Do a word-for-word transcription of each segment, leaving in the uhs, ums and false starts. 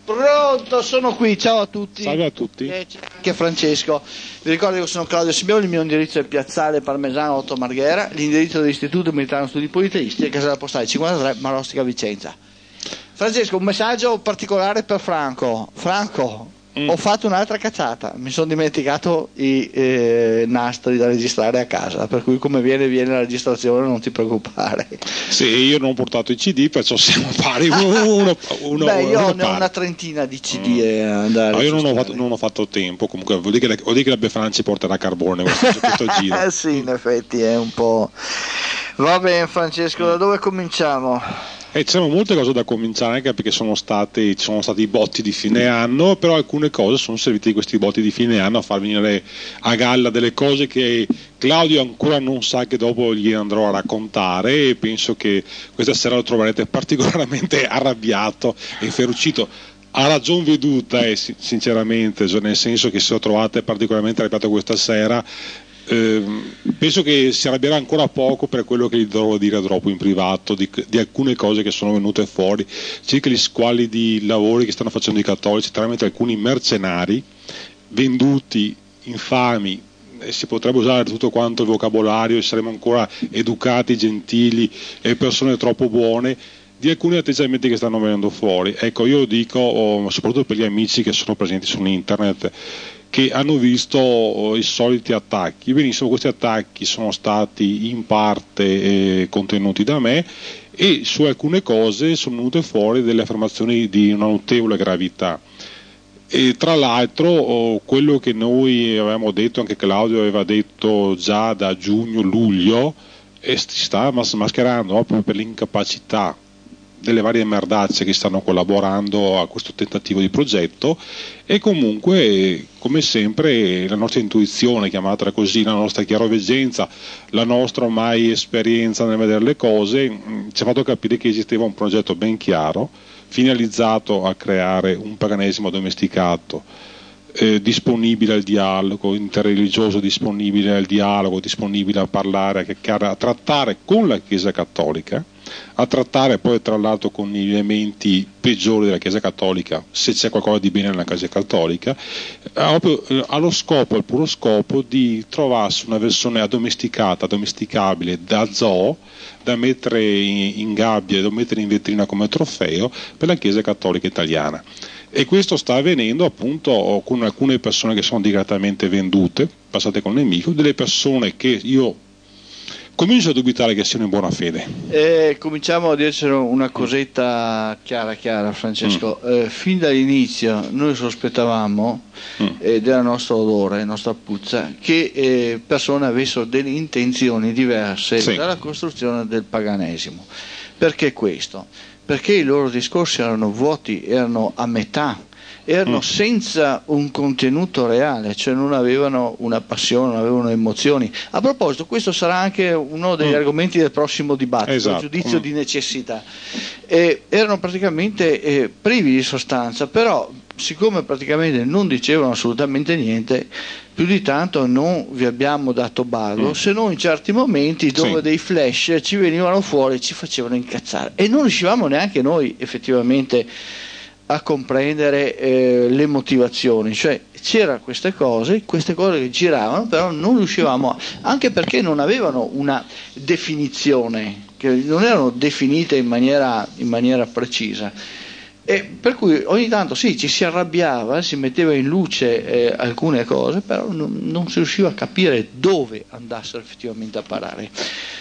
Pronto, sono qui, ciao a tutti. Salve a tutti. E c'è anche Francesco. Vi ricordo che sono Claudio Simeoni, il mio indirizzo è Piazzale Parmesano otto Marghera, l'indirizzo dell'Istituto Militare Studi Politeisti è Casella Postale cinquantatré Marostica Vicenza. Francesco, un messaggio particolare per Franco. Franco, mm. ho fatto un'altra cazzata, mi sono dimenticato i eh, nastri da registrare a casa, per cui come viene viene la registrazione, non ti preoccupare. Sì, io non ho portato i C D, perciò siamo pari uno, uno, uno Beh, io uno ne ho una trentina di C D mm. da no, io non ho, fatto, non ho fatto tempo, comunque vuol dire che, vuol dire che la Befana ci porterà carbone questo, questo giro. Sì, in effetti è un po'... Va bene Francesco, da dove cominciamo? Eh, ci sono molte cose da cominciare, anche perché sono stati, ci sono stati i botti di fine anno, però alcune cose sono servite di questi botti di fine anno a far venire a galla delle cose che Claudio ancora non sa, che dopo gli andrò a raccontare, e penso che questa sera lo troverete particolarmente arrabbiato e inferocito. Ha ragion veduta, eh, sinceramente, cioè nel senso che se lo trovate particolarmente arrabbiato questa sera, Eh, penso che si arrabbierà ancora poco per quello che gli dovrò dire dopo in privato di, di alcune cose che sono venute fuori circa gli squali di lavori che stanno facendo i cattolici tramite alcuni mercenari venduti, infami, e si potrebbe usare tutto quanto il vocabolario e saremo ancora educati, gentili e persone troppo buone, di alcuni atteggiamenti che stanno venendo fuori. Ecco, io dico, oh, soprattutto per gli amici che sono presenti su internet, che hanno visto oh, i soliti attacchi. Benissimo, questi attacchi sono stati in parte eh, contenuti da me, e su alcune cose sono venute fuori delle affermazioni di una notevole gravità. E tra l'altro oh, quello che noi avevamo detto, anche Claudio aveva detto già da giugno-luglio, e si sta mas- mascherando proprio per l'incapacità delle varie merdacce che stanno collaborando a questo tentativo di progetto. E comunque, come sempre, la nostra intuizione, chiamatela così, la nostra chiaroveggenza, la nostra ormai esperienza nel vedere le cose mh, ci ha fatto capire che esisteva un progetto ben chiaro, finalizzato a creare un paganesimo domesticato, eh, disponibile al dialogo interreligioso, disponibile al dialogo, disponibile a parlare, a chiacchierare, a trattare con la Chiesa Cattolica, a trattare poi tra l'altro con gli elementi peggiori della Chiesa Cattolica, se c'è qualcosa di bene nella Chiesa Cattolica, ha proprio allo scopo, al puro scopo di trovarsi una versione addomesticata, addomesticabile da zoo, da mettere in, in gabbia e da mettere in vetrina come trofeo per la Chiesa Cattolica italiana. E questo sta avvenendo appunto con alcune persone che sono direttamente vendute, passate con il nemico, delle persone che io comincio a dubitare che siano in buona fede. Eh, cominciamo a dircelo una cosetta chiara chiara, Francesco. Mm. Eh, fin dall'inizio noi sospettavamo, mm. eh, della nostra odore, nostra puzza, che eh, persone avessero delle intenzioni diverse sì. dalla costruzione del paganesimo. Perché questo? Perché i loro discorsi erano vuoti, erano a metà, erano mm. senza un contenuto reale, cioè non avevano una passione, non avevano emozioni. A proposito, questo sarà anche uno degli mm. argomenti del prossimo dibattito, esatto. il giudizio mm. di necessità. Eh, erano praticamente eh, privi di sostanza, però siccome praticamente non dicevano assolutamente niente, più di tanto non vi abbiamo dato bago, mm. se non in certi momenti dove sì. dei flash ci venivano fuori e ci facevano incazzare, e non riuscivamo neanche noi effettivamente a comprendere eh, le motivazioni, cioè c'erano queste cose, queste cose che giravano, però non riuscivamo, a, anche perché non avevano una definizione, che non erano definite in maniera, in maniera precisa. E per cui ogni tanto sì, ci si arrabbiava, si metteva in luce eh, alcune cose, però non, non si riusciva a capire dove andassero effettivamente a parare.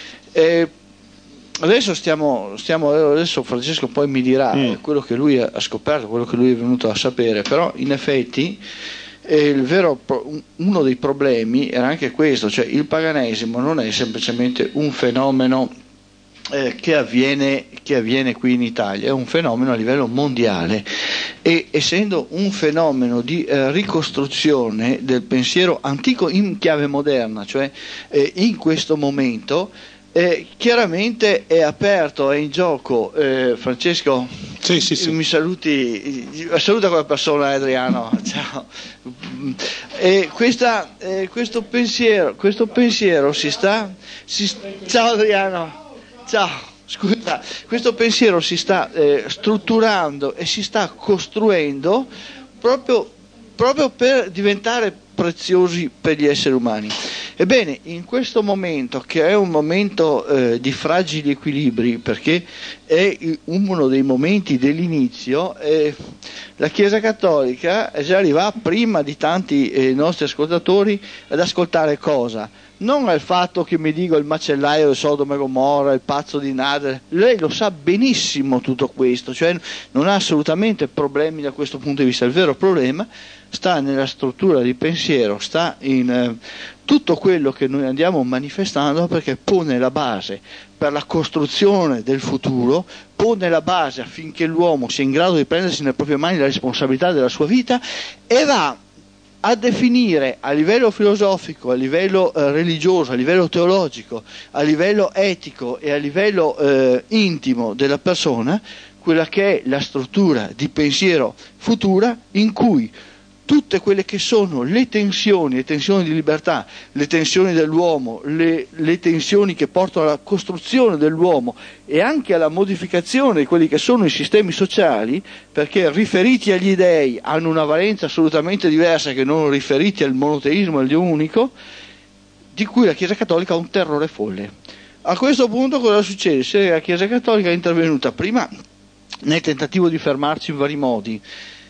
Eh, adesso stiamo, stiamo adesso Francesco poi mi dirà mm. quello che lui ha scoperto, quello che lui è venuto a sapere, però in effetti eh, il vero, uno dei problemi era anche questo, cioè il paganesimo non è semplicemente un fenomeno Eh, che, avviene, che avviene qui in Italia, è un fenomeno a livello mondiale, e essendo un fenomeno di eh, ricostruzione del pensiero antico in chiave moderna, cioè eh, in questo momento eh, chiaramente è aperto, è in gioco. eh, Francesco, sì, sì, sì. mi saluti, saluta quella persona, Adriano, ciao. E questa, eh, questo pensiero questo pensiero si sta si, ciao Adriano. Ciao, scusa, questo pensiero si sta eh, strutturando e si sta costruendo proprio, proprio per diventare preziosi per gli esseri umani. Ebbene, in questo momento, che è un momento eh, di fragili equilibri, perché è uno dei momenti dell'inizio, eh, la Chiesa Cattolica già arriva prima di tanti eh, nostri ascoltatori ad ascoltare cosa? Non al fatto che mi dico il macellaio di Sodoma e Gomorra, il pazzo di Nader, lei lo sa benissimo tutto questo, cioè non ha assolutamente problemi da questo punto di vista. Il vero problema sta nella struttura di pensiero, sta in eh, tutto quello che noi andiamo manifestando, perché pone la base per la costruzione del futuro, pone la base affinché l'uomo sia in grado di prendersi nelle proprie mani la responsabilità della sua vita e va a definire a livello filosofico, a livello eh, religioso, a livello teologico, a livello etico e a livello eh, intimo della persona quella che è la struttura di pensiero futura, in cui tutte quelle che sono le tensioni, le tensioni di libertà, le tensioni dell'uomo, le, le tensioni che portano alla costruzione dell'uomo e anche alla modificazione di quelli che sono i sistemi sociali, perché riferiti agli dei hanno una valenza assolutamente diversa che non riferiti al monoteismo, al Dio unico, di cui la Chiesa Cattolica ha un terrore folle. A questo punto cosa succede? Se la Chiesa Cattolica è intervenuta prima nel tentativo di fermarci in vari modi,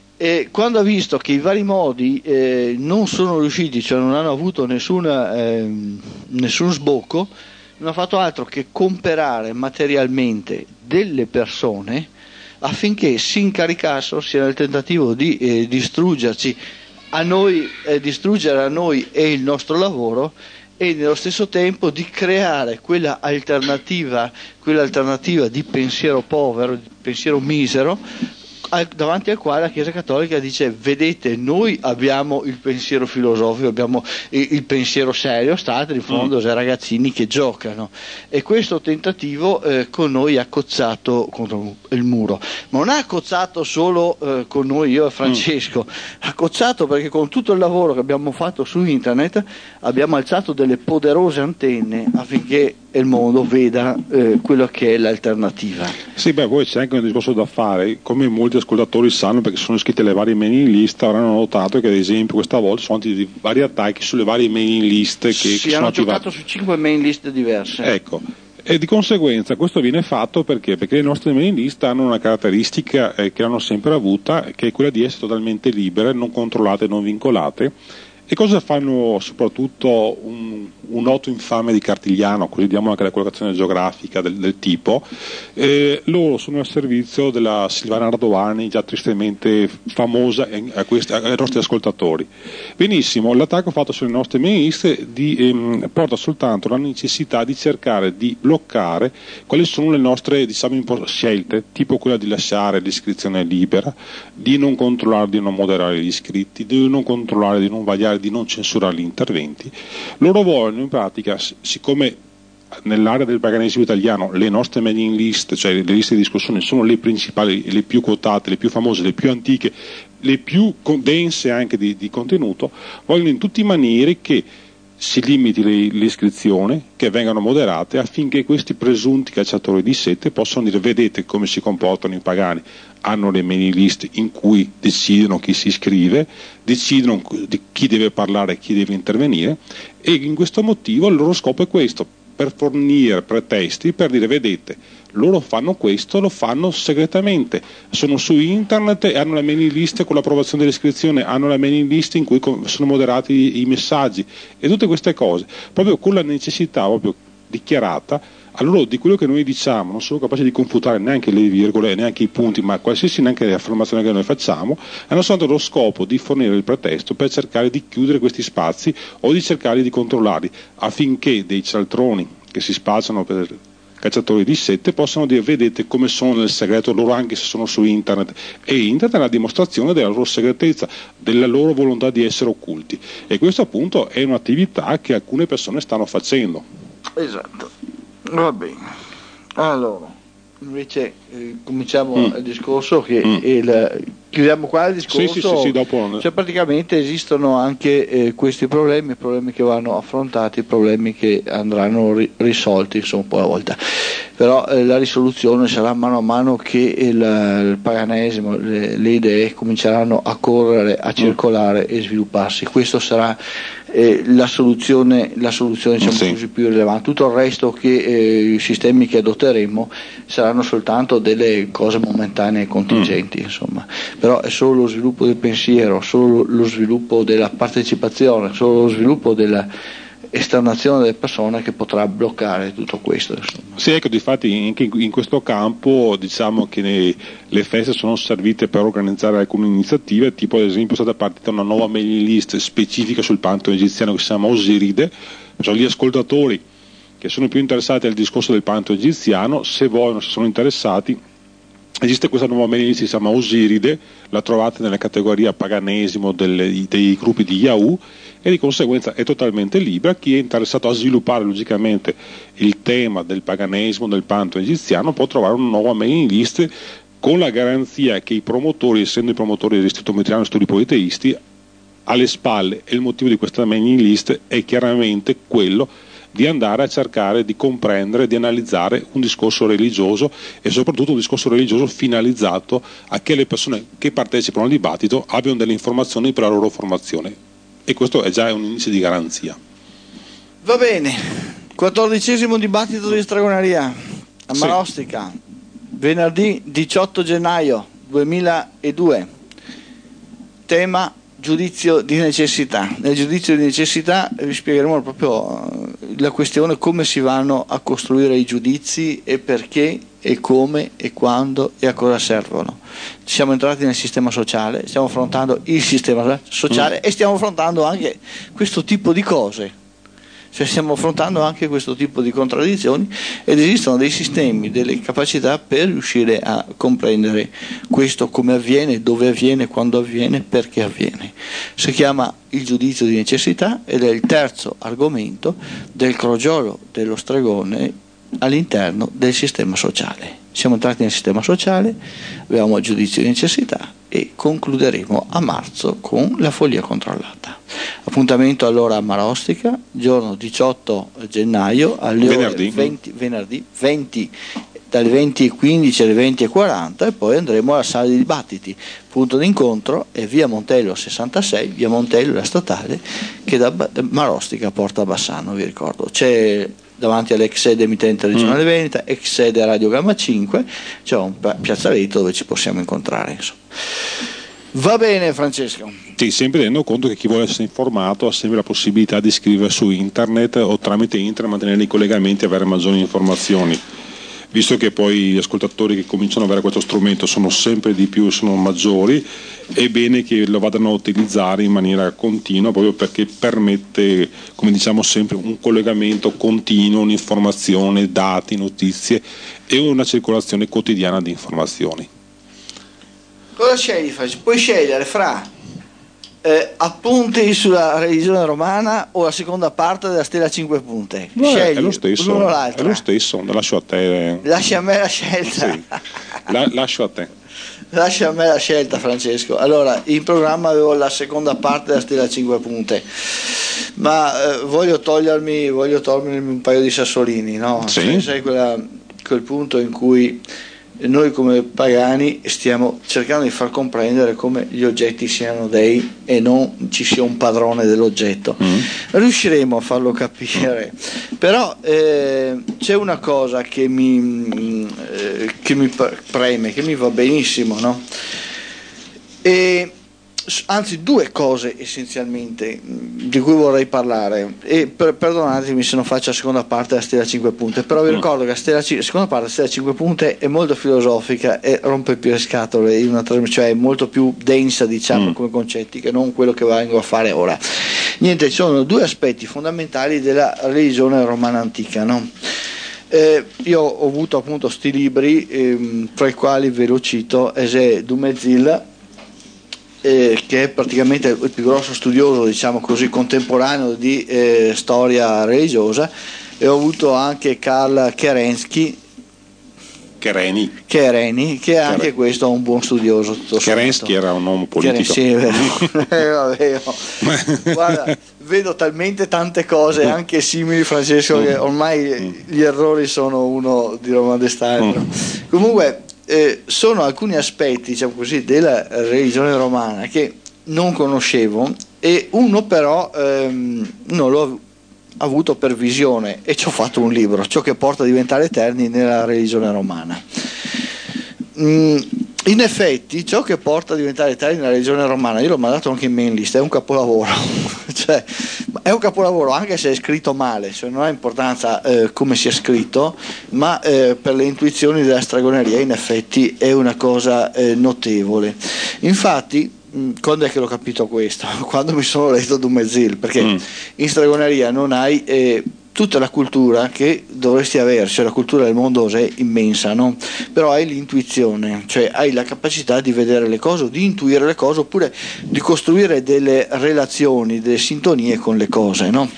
e quando ha visto che i vari modi eh, non sono riusciti, cioè non hanno avuto nessuna, eh, nessun sbocco, non ha fatto altro che comprare materialmente delle persone affinché si incaricassero, sia nel tentativo di eh, distruggerci a noi, eh, distruggere a noi e il nostro lavoro, e nello stesso tempo di creare quella alternativa, quella alternativa di pensiero povero, di pensiero misero, davanti al quale la Chiesa Cattolica dice: vedete, noi abbiamo il pensiero filosofico, abbiamo il, il pensiero serio, state di fronte mm. ai ragazzini che giocano. E questo tentativo eh, con noi ha cozzato contro il muro, ma non ha cozzato solo eh, con noi, io e Francesco, mm. ha cozzato perché con tutto il lavoro che abbiamo fatto su internet abbiamo alzato delle poderose antenne affinché il mondo veda eh, quello che è l'alternativa. Sì, beh, poi c'è anche un discorso da fare, come molti ascoltatori sanno, perché sono iscritti alle varie mailing list, avranno notato che ad esempio questa volta sono stati vari attacchi sulle varie mailing list che, sì, che sono hanno attivate. giocato su cinque mailing list diverse. Ecco, e di conseguenza questo viene fatto perché? Perché le nostre mailing list hanno una caratteristica eh, che hanno sempre avuta, che è quella di essere totalmente libere, non controllate, non vincolate. E cosa fanno soprattutto un, un noto infame di Cartigliano, così diamo anche la collocazione geografica del, del tipo? Eh, loro sono al servizio della Silvana Ardovani, già tristemente famosa a questi, ai nostri ascoltatori. Benissimo, l'attacco fatto sulle nostre mailing di, ehm, porta soltanto la necessità di cercare di bloccare quali sono le nostre, diciamo, scelte, tipo quella di lasciare l'iscrizione libera, di non controllare, di non moderare gli iscritti, di non controllare, di non vagliare, di non censurare gli interventi. Loro vogliono in pratica, siccome nell'area del paganesimo italiano le nostre mailing list, cioè le liste di discussione, sono le principali, le più quotate, le più famose, le più antiche, le più dense anche di, di contenuto, vogliono in tutti i manieri che si limiti l'iscrizione, che vengano moderate affinché questi presunti cacciatori di sette possano dire: vedete come si comportano i pagani, hanno le mailing list in cui decidono chi si iscrive, decidono di chi deve parlare e chi deve intervenire, e in questo motivo il loro scopo è questo, per fornire pretesti per dire: vedete, loro fanno questo, lo fanno segretamente, sono su internet e hanno la mailing list con l'approvazione dell'iscrizione, hanno la mailing list in cui sono moderati i messaggi e tutte queste cose, proprio con la necessità proprio dichiarata. Allora, di quello che noi diciamo non sono capaci di confutare neanche le virgole, neanche i punti, ma qualsiasi neanche affermazione che noi facciamo, hanno soltanto lo scopo di fornire il pretesto per cercare di chiudere questi spazi o di cercare di controllarli, affinché dei cialtroni che si spacciano per cacciatori di sette possano dire: vedete come sono nel segreto loro, anche se sono su internet, e internet è la dimostrazione della loro segretezza, della loro volontà di essere occulti, e questo appunto è un'attività che alcune persone stanno facendo. Esatto, va bene. Allora, invece eh, cominciamo mm. il discorso che mm. il, chiudiamo qua il discorso. Sì, sì, sì, sì, dopo... Cioè praticamente esistono anche eh, questi problemi, problemi che vanno affrontati, problemi che andranno ri- risolti insomma un po' alla volta. però eh, la risoluzione sarà mano a mano che il, il paganesimo, le, le idee cominceranno a correre, a circolare e svilupparsi. Questo sarà eh, la soluzione, la soluzione diciamo sì. così, più rilevante. Tutto il resto che eh, i sistemi che adotteremo saranno soltanto delle cose momentanee e contingenti, mm. insomma. Però è solo lo sviluppo del pensiero, solo lo sviluppo della partecipazione, solo lo sviluppo della esternazione delle persone che potrà bloccare tutto questo, insomma. Sì, ecco, difatti anche in questo campo diciamo che ne, le feste sono servite per organizzare alcune iniziative, tipo ad esempio è stata partita una nuova mailing list specifica sul pantheon egiziano che si chiama Osiride. Cioè, gli ascoltatori che sono più interessati al discorso del pantheon egiziano, se vogliono, se sono interessati, esiste questa nuova mailing list che si chiama Osiride, la trovate nella categoria paganesimo delle, dei gruppi di Yahoo, e di conseguenza è totalmente libera. Chi è interessato a sviluppare logicamente il tema del paganesimo, del pantheon egiziano, può trovare una nuova mailing list con la garanzia che i promotori, essendo i promotori dell'Istituto Mitriano Studi Politeisti, alle spalle, e il motivo di questa mailing list è chiaramente quello di andare a cercare di comprendere, di analizzare un discorso religioso, e soprattutto un discorso religioso finalizzato a che le persone che partecipano al dibattito abbiano delle informazioni per la loro formazione, e questo è già un inizio di garanzia. Va bene, quattordicesimo dibattito di stregoneria a Marostica, sì. Venerdì diciotto gennaio duemiladue, tema giudizio di necessità. Nel giudizio di necessità vi spiegheremo proprio la questione come si vanno a costruire i giudizi e perché e come e quando e a cosa servono. Siamo entrati nel sistema sociale, stiamo affrontando il sistema sociale mm. e stiamo affrontando anche questo tipo di cose, cioè stiamo affrontando anche questo tipo di contraddizioni, ed esistono dei sistemi, delle capacità per riuscire a comprendere questo, come avviene, dove avviene, quando avviene, perché avviene. Si chiama il giudizio di necessità ed è il terzo argomento del crogiolo dello stregone all'interno del sistema sociale. Siamo entrati nel sistema sociale, abbiamo il giudizio di necessità e concluderemo a marzo con la follia controllata. Appuntamento allora a Marostica, giorno diciotto gennaio alle venerdì. ore venti, venerdì venti, dalle venti e quindici alle venti e quaranta, e poi andremo alla sala di dibattiti. Punto d'incontro è via Montello sessantasei, via Montello la statale che da Marostica porta a Bassano, vi ricordo. C'è davanti all'ex sede emittente regionale mm. Veneta, ex sede Radio Gamma cinque, c'è un piazzaletto dove ci possiamo incontrare, insomma. Va bene, Francesco. Sì, sempre tenendo conto che chi vuole essere informato ha sempre la possibilità di scrivere su internet o tramite internet, mantenere i collegamenti e avere maggiori informazioni. Visto che poi gli ascoltatori che cominciano ad avere questo strumento sono sempre di più, sono maggiori, è bene che lo vadano a utilizzare in maniera continua, proprio perché permette, come diciamo sempre, un collegamento continuo, un'informazione, dati, notizie e una circolazione quotidiana di informazioni. Cosa scegli? Puoi scegliere fra eh, appunti sulla religione romana o la seconda parte della stella a cinque punte. No, Scegli è lo stesso, l'uno o è l'altra. lo stesso, lascio a te. Lascia a me la scelta. Sì. La, lascio a te. Lascia a me la scelta, Francesco. Allora, in programma avevo la seconda parte della stella a cinque punte, ma eh, voglio togliermi voglio togliermi un paio di sassolini, no? Sì. Cioè, sai quella, quel punto in cui noi come pagani stiamo cercando di far comprendere come gli oggetti siano dei e non ci sia un padrone dell'oggetto. Mm. Riusciremo a farlo capire, però eh, c'è una cosa che mi, eh, che mi preme, che mi va benissimo, no? E anzi due cose essenzialmente di cui vorrei parlare, e per, perdonatemi se non faccio la seconda parte della stella a cinque punte, però vi ricordo che la, stella, la seconda parte della stella a cinque punte è molto filosofica e rompe più le scatole in una, cioè è molto più densa, diciamo, mm. come concetti, che non quello che vengo a fare ora. Niente, ci sono due aspetti fondamentali della religione romana antica, no? Eh, io ho avuto appunto sti libri, ehm, tra i quali ve lo cito Ese Dumezil, Eh, che è praticamente il più grosso studioso, diciamo così, contemporaneo di eh, storia religiosa, e ho avuto anche Karl Kerensky, Chereni. Chereni, che anche Cher- questo è un buon studioso. Kerensky era un uomo politico. Sì, è vero. eh, vabbè, guarda, vedo talmente tante cose anche simili, Francesco, che ormai gli errori sono uno di Roma d'Estadio. Comunque eh, sono alcuni aspetti, diciamo così, della religione romana che non conoscevo, e uno però ehm, non l'ho avuto per visione, e ci ho fatto un libro, Ciò che porta a diventare eterni nella religione romana. Mm, in effetti ciò che porta a diventare eterni nella religione romana, io l'ho mandato anche in main list, è un capolavoro cioè, è un capolavoro anche se è scritto male, cioè non ha importanza eh, come sia scritto, ma eh, per le intuizioni della stregoneria in effetti è una cosa eh, notevole. Infatti quando è che l'ho capito questo? Quando mi sono letto Dumezil, perché mm. in stregoneria non hai eh, tutta la cultura che dovresti avere, cioè la cultura del mondo è immensa, no? Però hai l'intuizione, cioè hai la capacità di vedere le cose, di intuire le cose, oppure di costruire delle relazioni, delle sintonie con le cose, no?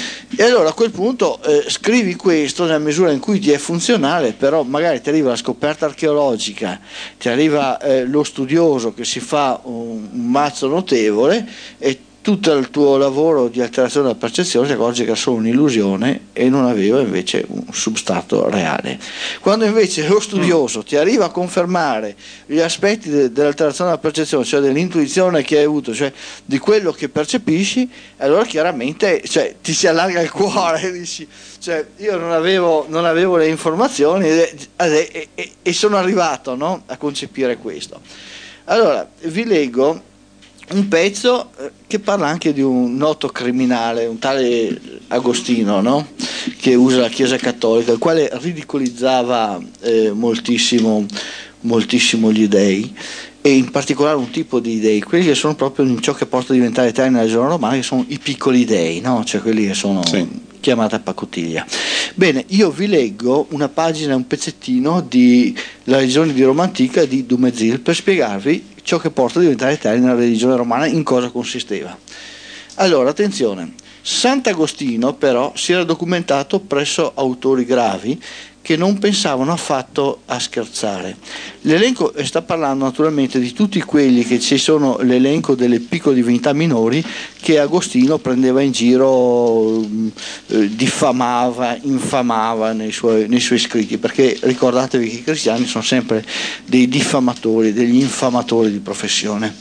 E allora a quel punto eh, scrivi questo nella misura in cui ti è funzionale, però magari ti arriva la scoperta archeologica, ti arriva eh, lo studioso che si fa un, un mazzo notevole, e tutto il tuo lavoro di alterazione della percezione ti accorgi che era solo un'illusione e non aveva invece un substrato reale. Quando invece lo studioso ti arriva a confermare gli aspetti de- dell'alterazione della percezione, cioè dell'intuizione che hai avuto, cioè di quello che percepisci, allora chiaramente cioè, ti si allarga il cuore e dici, cioè, io non avevo, non avevo le informazioni e, e, e, e sono arrivato, no, a concepire questo. Allora vi leggo un pezzo che parla anche di un noto criminale, un tale Agostino, no? Che usa la Chiesa Cattolica, il quale ridicolizzava eh, moltissimo, moltissimo gli dei, e in particolare un tipo di dei, quelli che sono proprio in ciò che porta a diventare eterni nella religione romana, che sono i piccoli dei, no? Cioè quelli che sono sì. chiamati a pacottiglia. Bene, io vi leggo una pagina, un pezzettino di La religione di Roma antica di Dumezil per spiegarvi ciò che porta a diventare eterni nella religione romana, in cosa consisteva. Allora, attenzione, Sant'Agostino però si era documentato presso autori gravi che non pensavano affatto a scherzare. L'elenco, e sta parlando naturalmente di tutti quelli che ci sono, l'elenco delle piccole divinità minori che Agostino prendeva in giro, eh, diffamava, infamava nei suoi, nei suoi scritti, perché ricordatevi che i cristiani sono sempre dei diffamatori, degli infamatori di professione.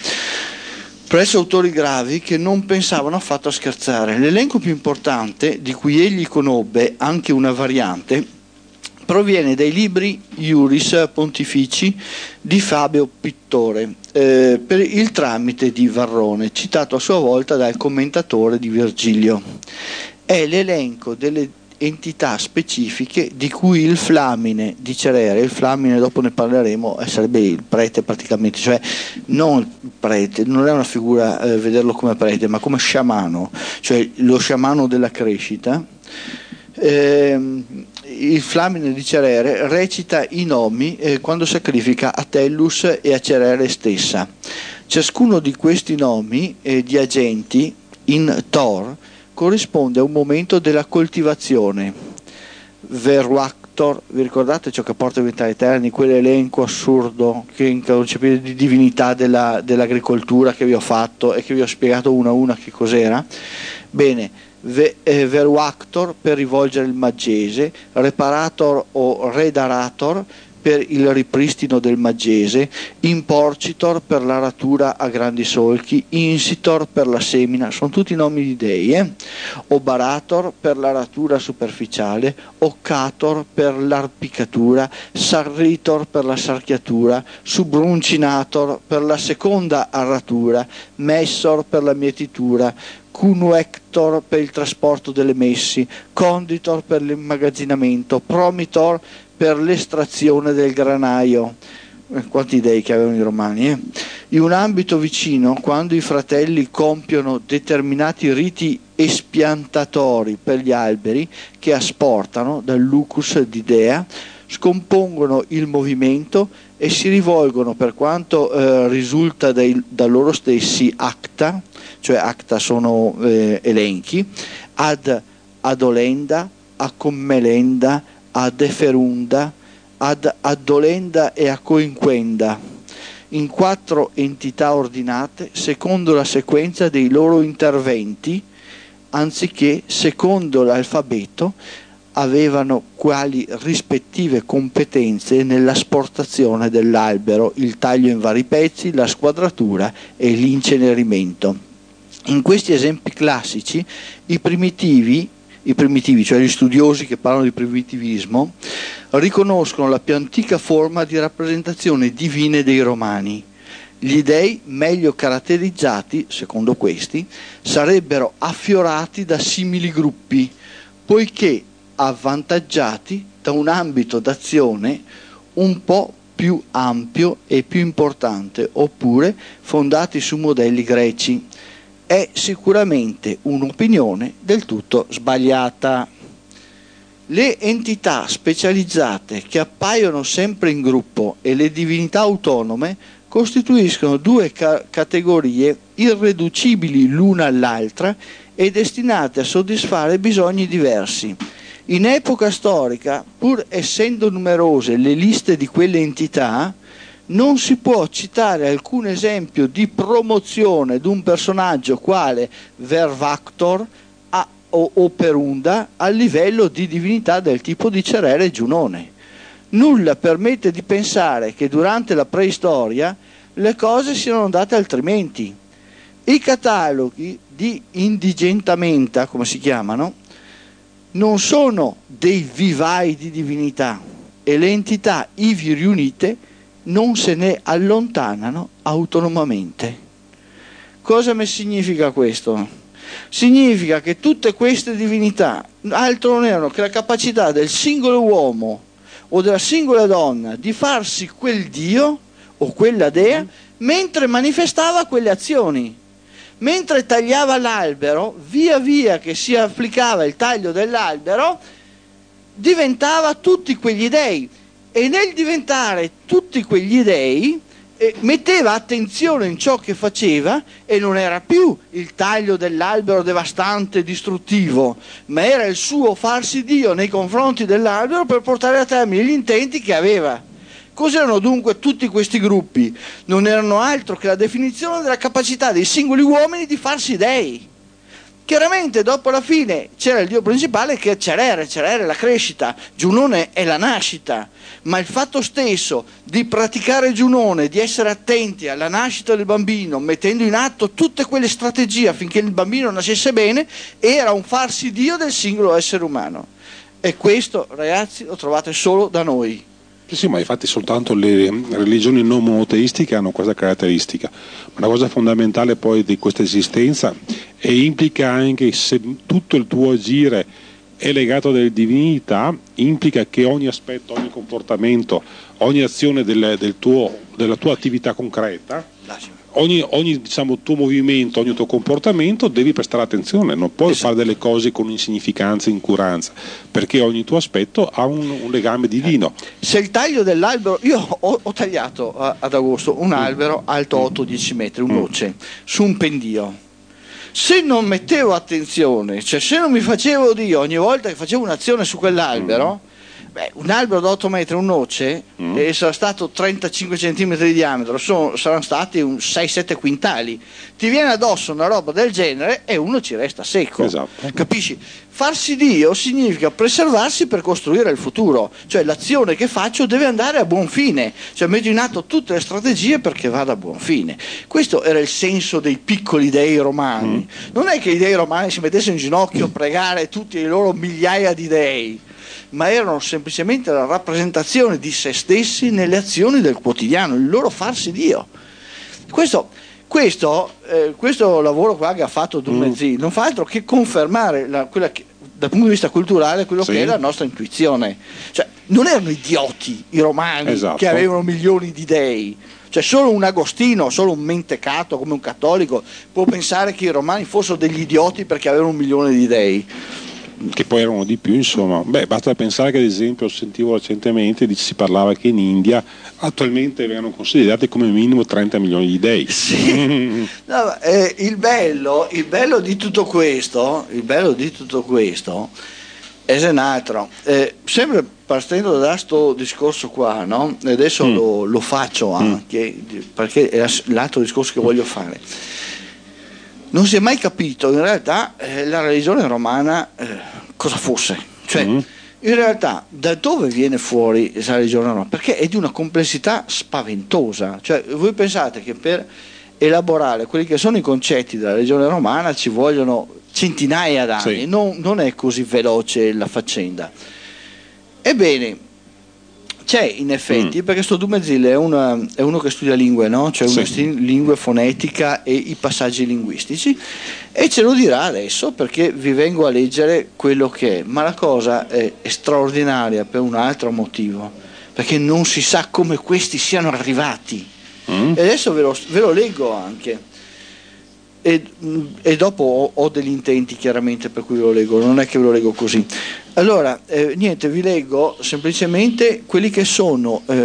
Presso autori gravi che non pensavano affatto a scherzare. L'elenco più importante, di cui egli conobbe anche una variante, proviene dai libri Iuris Pontifici di Fabio Pittore, eh, per il tramite di Varrone, citato a sua volta dal commentatore di Virgilio. È l'elenco delle entità specifiche di cui il Flamine di Cerere, il Flamine dopo ne parleremo, sarebbe il prete praticamente, cioè non il prete, non è una figura eh, vederlo come prete, ma come sciamano, cioè lo sciamano della crescita. Eh, il Flamine di Cerere recita i nomi eh, quando sacrifica a Tellus e a Cerere stessa. Ciascuno di questi nomi eh, di agenti in Thor corrisponde a un momento della coltivazione. Veruactor, vi ricordate ciò che porta a diventare eterni, quell'elenco assurdo che inconcepibile di divinità della, dell'agricoltura che vi ho fatto e che vi ho spiegato una a una che cos'era? Bene, Ve, eh, Veruactor per rivolgere il maggese, Reparator o Redarator per il ripristino del maggese, Imporcitor per l'aratura a grandi solchi, Insitor per la semina, sono tutti nomi di dei, eh? Obarator per l'aratura superficiale, Occator per l'arpicatura, Sarritor per la sarchiatura, Subruncinator per la seconda aratura, Messor per la mietitura, Cunuector per il trasporto delle messi, Conditor per l'immagazzinamento, Promitor per l'estrazione del granaio. Eh, quanti dei che avevano i romani, eh? In un ambito vicino, quando i fratelli compiono determinati riti espiantatori per gli alberi che asportano dal lucus di Dea, scompongono il movimento e si rivolgono, per quanto eh, risulta dai, da loro stessi, acta, cioè acta sono eh, elenchi, ad adolenda, a commelenda, a deferunda, ad addolenda e a coinquenda, in quattro entità ordinate secondo la sequenza dei loro interventi, anziché secondo l'alfabeto, avevano quali rispettive competenze nell'asportazione dell'albero, il taglio in vari pezzi, la squadratura e l'incenerimento. In questi esempi classici i primitivi, i primitivi, cioè gli studiosi che parlano di primitivismo, riconoscono la più antica forma di rappresentazione divina dei Romani. Gli dei meglio caratterizzati, secondo questi, sarebbero affiorati da simili gruppi, poiché avvantaggiati da un ambito d'azione un po' più ampio e più importante, oppure fondati su modelli greci. È sicuramente un'opinione del tutto sbagliata. Le entità specializzate che appaiono sempre in gruppo e le divinità autonome costituiscono due ca- categorie irriducibili l'una all'altra e destinate a soddisfare bisogni diversi. In epoca storica, pur essendo numerose le liste di quelle entità, non si può citare alcun esempio di promozione di un personaggio quale Vervactor a, o, o Perunda al livello di divinità del tipo di Cerere e Giunone. Nulla permette di pensare che durante la preistoria le cose siano andate altrimenti. I cataloghi di indigentamenta, come si chiamano, non sono dei vivai di divinità e le entità ivi riunite non se ne allontanano autonomamente. Cosa mi significa questo? Significa che tutte queste divinità altro non erano che la capacità del singolo uomo o della singola donna di farsi quel dio o quella dea mentre manifestava quelle azioni. Mentre tagliava l'albero, via via che si applicava il taglio dell'albero, diventava tutti quegli dei, e nel diventare tutti quegli dei eh, metteva attenzione in ciò che faceva, e non era più il taglio dell'albero devastante, distruttivo, ma era il suo farsi Dio nei confronti dell'albero per portare a termine gli intenti che aveva. Cos'erano dunque tutti questi gruppi? Non erano altro che la definizione della capacità dei singoli uomini di farsi dei. Chiaramente dopo la fine c'era il dio principale che è Cerere, Cerere è la crescita, Giunone è la nascita, ma il fatto stesso di praticare Giunone, di essere attenti alla nascita del bambino, mettendo in atto tutte quelle strategie affinché il bambino nascesse bene, era un farsi Dio del singolo essere umano. E questo, ragazzi, lo trovate solo da noi. Sì, ma infatti soltanto le religioni non monoteistiche hanno questa caratteristica. Una cosa fondamentale poi di questa esistenza e implica anche, se tutto il tuo agire è legato alle divinità, implica che ogni aspetto, ogni comportamento, ogni azione del, del tuo, della tua attività concreta, ogni, ogni diciamo, tuo movimento, ogni tuo comportamento devi prestare attenzione, non puoi esatto. fare delle cose con insignificanza, incuranza, perché ogni tuo aspetto ha un, un legame divino. Se il taglio dell'albero, io ho, ho tagliato a, ad agosto un albero alto otto dieci metri, un noce, su un pendio. Se non mettevo attenzione, cioè se non mi facevo Dio ogni volta che facevo un'azione su quell'albero, beh, un albero da otto metri, un noce, mm. e sarà stato trentacinque centimetri di diametro, sono, saranno stati un sei sette quintali. Ti viene addosso una roba del genere e uno ci resta secco. Esatto. Capisci? Farsi Dio significa preservarsi per costruire il futuro, cioè l'azione che faccio deve andare a buon fine, cioè metto in atto tutte le strategie perché vada a buon fine. Questo era il senso dei piccoli dei romani. Mm. Non è che i dei romani si mettessero in ginocchio a pregare tutti i loro migliaia di dei, ma erano semplicemente la rappresentazione di se stessi nelle azioni del quotidiano, il loro farsi Dio. Questo, questo, eh, questo lavoro qua che ha fatto Dumézil mm. non fa altro che confermare la, quella che, dal punto di vista culturale quello sì. che è la nostra intuizione. Cioè, non erano idioti i romani esatto. che avevano milioni di dei. Cioè solo un agostino, solo un mentecato come un cattolico può pensare che i romani fossero degli idioti perché avevano un milione di dei. Che poi erano di più, insomma. Beh, basta pensare che ad esempio sentivo recentemente, si parlava che in India attualmente vengono considerati come minimo trenta milioni di dei. Sì. No, eh, il bello, il bello di tutto questo, il bello di tutto questo è un altro. Eh, sempre partendo da questo discorso qua, no? E adesso mm. lo, lo faccio anche, mm. perché è l'altro discorso che voglio fare. Non si è mai capito in realtà eh, la religione romana eh, cosa fosse. Cioè, mm. in realtà da dove viene fuori la religione romana? Perché è di una complessità spaventosa. Cioè, voi pensate che per elaborare quelli che sono i concetti della religione romana ci vogliono centinaia d'anni, sì. non, non è così veloce la faccenda. Ebbene, c'è in effetti, mm. perché sto Dumézil è, una, è uno che studia lingue, no? Cioè una sì. lingue, fonetica e i passaggi linguistici, e ce lo dirà adesso perché vi vengo a leggere quello che è, ma la cosa è, è straordinaria per un altro motivo, perché non si sa come questi siano arrivati, mm. e adesso ve lo, ve lo leggo anche. E, e dopo ho, ho degli intenti chiaramente per cui ve lo leggo, non è che ve lo leggo così. Allora, eh, niente, vi leggo semplicemente quelli che sono eh,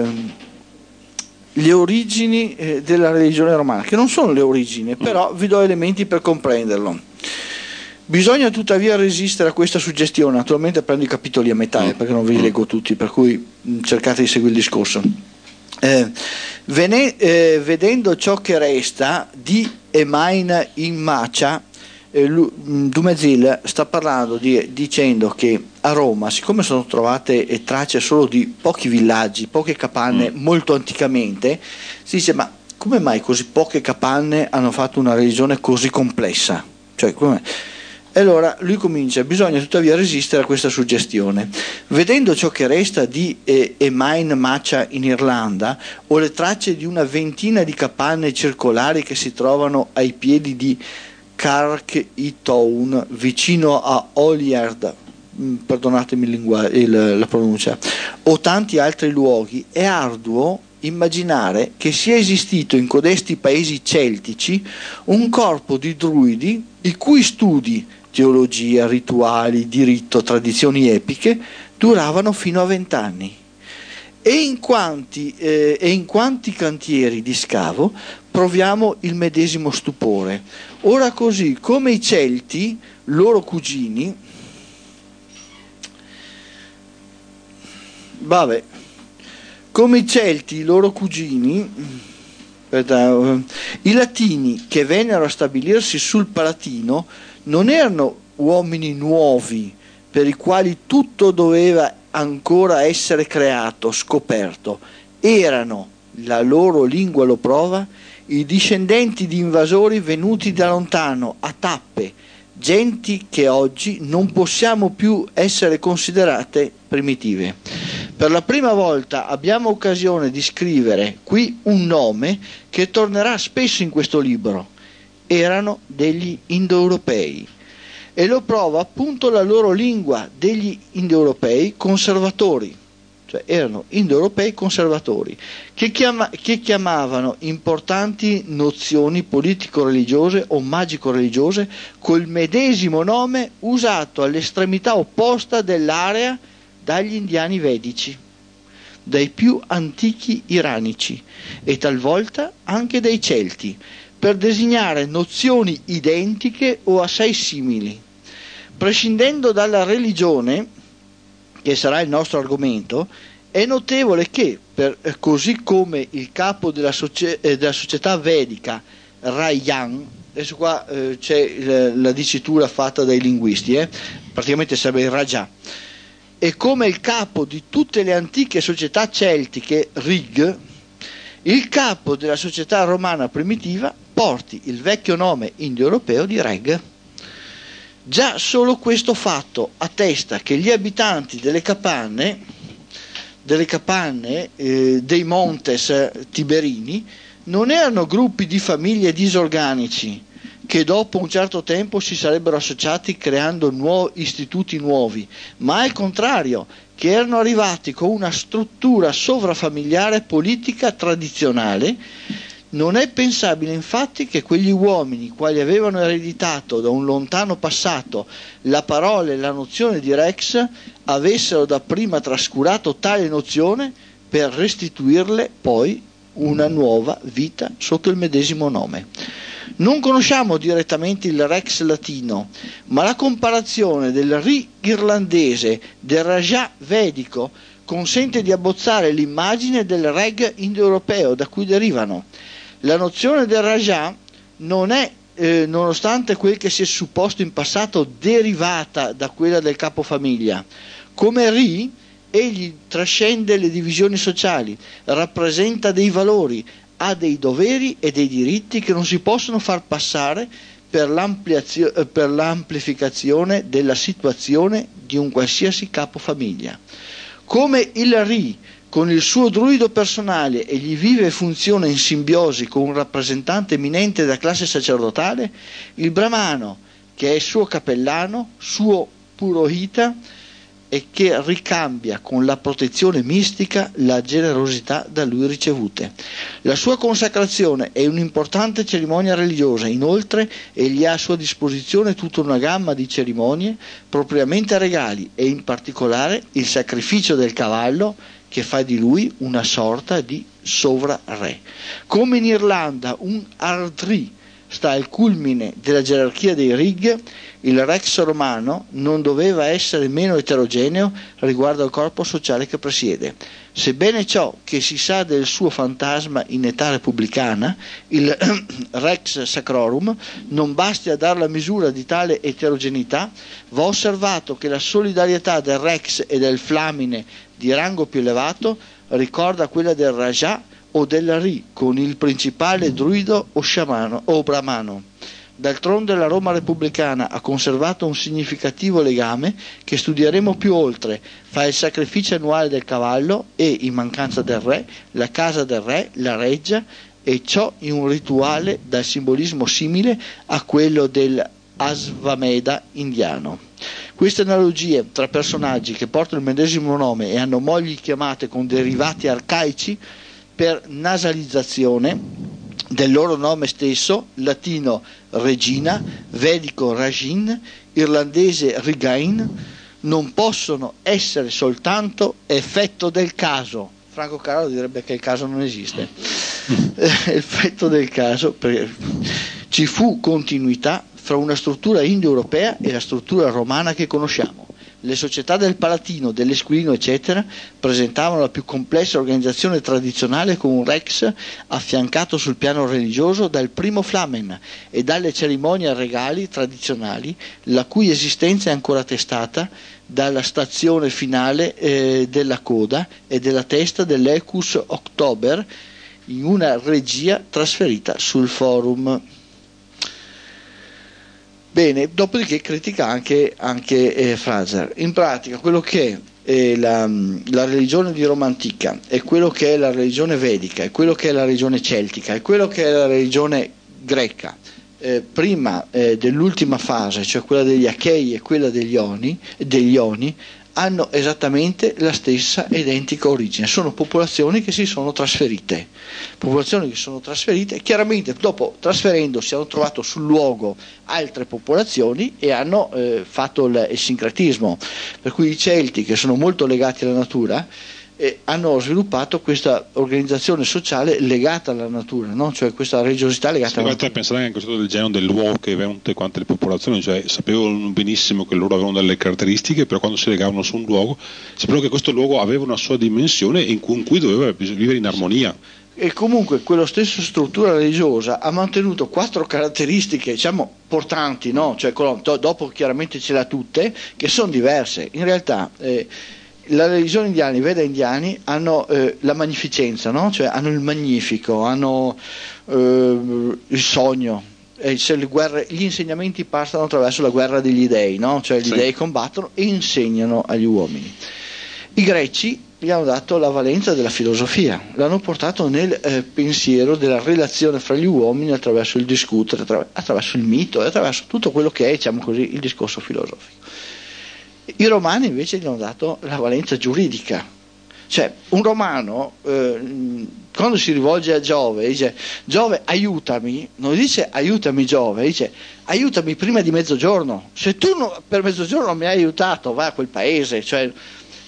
le origini eh, della religione romana, che non sono le origini, però vi do elementi per comprenderlo. Bisogna tuttavia resistere a questa suggestione, naturalmente prendo i capitoli a metà, eh, perché non vi leggo tutti, per cui mh, cercate di seguire il discorso. Eh, vene, eh, vedendo ciò che resta di Emain in Macia, eh, Dumézil sta parlando di, dicendo che a Roma, siccome sono trovate eh, tracce solo di pochi villaggi, poche capanne mm. molto anticamente, si dice: ma come mai così poche capanne hanno fatto una religione così complessa? Cioè, come... E allora lui comincia: bisogna tuttavia resistere a questa suggestione. Vedendo ciò che resta di eh, Emain Macha in Irlanda, o le tracce di una ventina di capanne circolari che si trovano ai piedi di Carc i Town, vicino a Oliard, perdonatemi il lingua- il, la pronuncia, o tanti altri luoghi, è arduo immaginare che sia esistito in codesti paesi celtici un corpo di druidi i cui studi, teologia, rituali, diritto, tradizioni epiche duravano fino a vent'anni. E in quanti, eh, e in quanti cantieri di scavo proviamo il medesimo stupore. Ora così come i Celti, loro cugini, vabbè, come i Celti, i loro cugini, aspetta, i Latini che vennero a stabilirsi sul Palatino non erano uomini nuovi per i quali tutto doveva ancora essere creato, scoperto, erano, la loro lingua lo prova, i discendenti di invasori venuti da lontano, a tappe, genti che oggi non possiamo più essere considerate primitive. Per la prima volta abbiamo occasione di scrivere qui un nome che tornerà spesso in questo libro. Erano degli indoeuropei, e lo prova appunto la loro lingua, degli indoeuropei conservatori, cioè erano indoeuropei conservatori, che, chiama, che chiamavano importanti nozioni politico-religiose o magico-religiose col medesimo nome usato all'estremità opposta dell'area dagli indiani vedici, dai più antichi iranici e talvolta anche dai celti, per designare nozioni identiche o assai simili. Prescindendo dalla religione, che sarà il nostro argomento, è notevole che, per, così come il capo della, socie, eh, della società vedica, Rayan, adesso qua eh, c'è la, la dicitura fatta dai linguisti, eh, praticamente sarebbe il Raja, e come il capo di tutte le antiche società celtiche, Rig, il capo della società romana primitiva porti il vecchio nome indoeuropeo di Reg. Già solo questo fatto attesta che gli abitanti delle capanne, delle capanne eh, dei Montes Tiberini non erano gruppi di famiglie disorganici che dopo un certo tempo si sarebbero associati creando nuovi istituti nuovi, ma al contrario, che erano arrivati con una struttura sovrafamiliare politica tradizionale. Non è pensabile infatti che quegli uomini, quali avevano ereditato da un lontano passato la parola e la nozione di Rex, avessero dapprima trascurato tale nozione per restituirle poi una nuova vita sotto il medesimo nome. Non conosciamo direttamente il Rex latino, ma la comparazione del Re irlandese del Raja vedico consente di abbozzare l'immagine del Reg indoeuropeo da cui derivano. La nozione del Raja non è, eh, nonostante quel che si è supposto in passato, derivata da quella del capofamiglia. Come Re, egli trascende le divisioni sociali, rappresenta dei valori, ha dei doveri e dei diritti che non si possono far passare per, per l'amplificazione della situazione di un qualsiasi capofamiglia. Come il Re, con il suo druido personale, egli vive e funziona in simbiosi con un rappresentante eminente della classe sacerdotale, il Brahmano, che è suo cappellano, suo purohita, e che ricambia con la protezione mistica la generosità da lui ricevute. La sua consacrazione è un'importante cerimonia religiosa, inoltre egli ha a sua disposizione tutta una gamma di cerimonie propriamente regali e in particolare il sacrificio del cavallo che fa di lui una sorta di sovrare. Come in Irlanda un Ardri sta al culmine della gerarchia dei Rig, il Rex romano non doveva essere meno eterogeneo riguardo al corpo sociale che presiede. Sebbene ciò che si sa del suo fantasma in età repubblicana, il Rex Sacrorum, non basti a dar la misura di tale eterogeneità, va osservato che la solidarietà del Rex e del Flamine di rango più elevato ricorda quella del Raja o del Re con il principale druido o sciamano o brahmano. D'altronde la Roma repubblicana ha conservato un significativo legame che studieremo più oltre, fa il sacrificio annuale del cavallo e, in mancanza del re, la casa del re, la reggia, e ciò in un rituale dal simbolismo simile a quello del Asvameda indiano. Queste analogie tra personaggi che portano il medesimo nome e hanno mogli chiamate con derivati arcaici per nasalizzazione del loro nome stesso, latino Regina, vedico Rajin, irlandese Rigain, non possono essere soltanto effetto del caso. Franco Carlo direbbe che il caso non esiste. Effetto del caso, perché ci fu continuità fra una struttura indoeuropea e la struttura romana che conosciamo. Le società del Palatino, dell'Esquilino, eccetera, presentavano la più complessa organizzazione tradizionale con un Rex affiancato sul piano religioso dal primo Flamen e dalle cerimonie regali tradizionali, la cui esistenza è ancora attestata dalla stazione finale eh, della coda e della testa dell'Ecus October in una regia trasferita sul forum. Bene, dopodiché critica anche, anche eh, Fraser. In pratica quello che è la, la religione di Roma antica e quello che è la religione vedica e quello che è la religione celtica e quello che è la religione greca eh, prima eh, dell'ultima fase, cioè quella degli Achei e quella degli Oni, degli Oni, hanno esattamente la stessa identica origine, sono popolazioni che si sono trasferite, popolazioni che sono trasferite, chiaramente dopo trasferendosi hanno trovato sul luogo altre popolazioni e hanno eh, fatto il, il sincretismo, per cui i Celti, che sono molto legati alla natura, eh, hanno sviluppato questa organizzazione sociale legata alla natura, no? Cioè questa religiosità legata sì, alla natura. Pensare anche a questo del genere del luogo che avevano tutte quante le popolazioni, cioè sapevano benissimo che loro avevano delle caratteristiche, però quando si legavano su un luogo sapevano che questo luogo aveva una sua dimensione in cui, in cui doveva vivere in armonia. E comunque quella stessa struttura religiosa ha mantenuto quattro caratteristiche, diciamo, portanti, no? Cioè, dopo chiaramente ce l'ha tutte, che sono diverse. In realtà eh, la religione indiana, i Veda indiani hanno eh, la magnificenza, no? Cioè hanno il magnifico, hanno eh, il sogno, e cioè le guerre, gli insegnamenti passano attraverso la guerra degli dei, no? Cioè gli sì. dei combattono e insegnano agli uomini. I greci gli hanno dato la valenza della filosofia, l'hanno portato nel eh, pensiero della relazione fra gli uomini attraverso il discutere, attraverso, attraverso il mito e attraverso tutto quello che è, diciamo così, il discorso filosofico. I romani invece gli hanno dato la valenza giuridica, cioè un romano eh, quando si rivolge a Giove dice Giove aiutami, non dice aiutami Giove, dice aiutami prima di mezzogiorno, se tu non, per mezzogiorno non mi hai aiutato vai a quel paese, cioè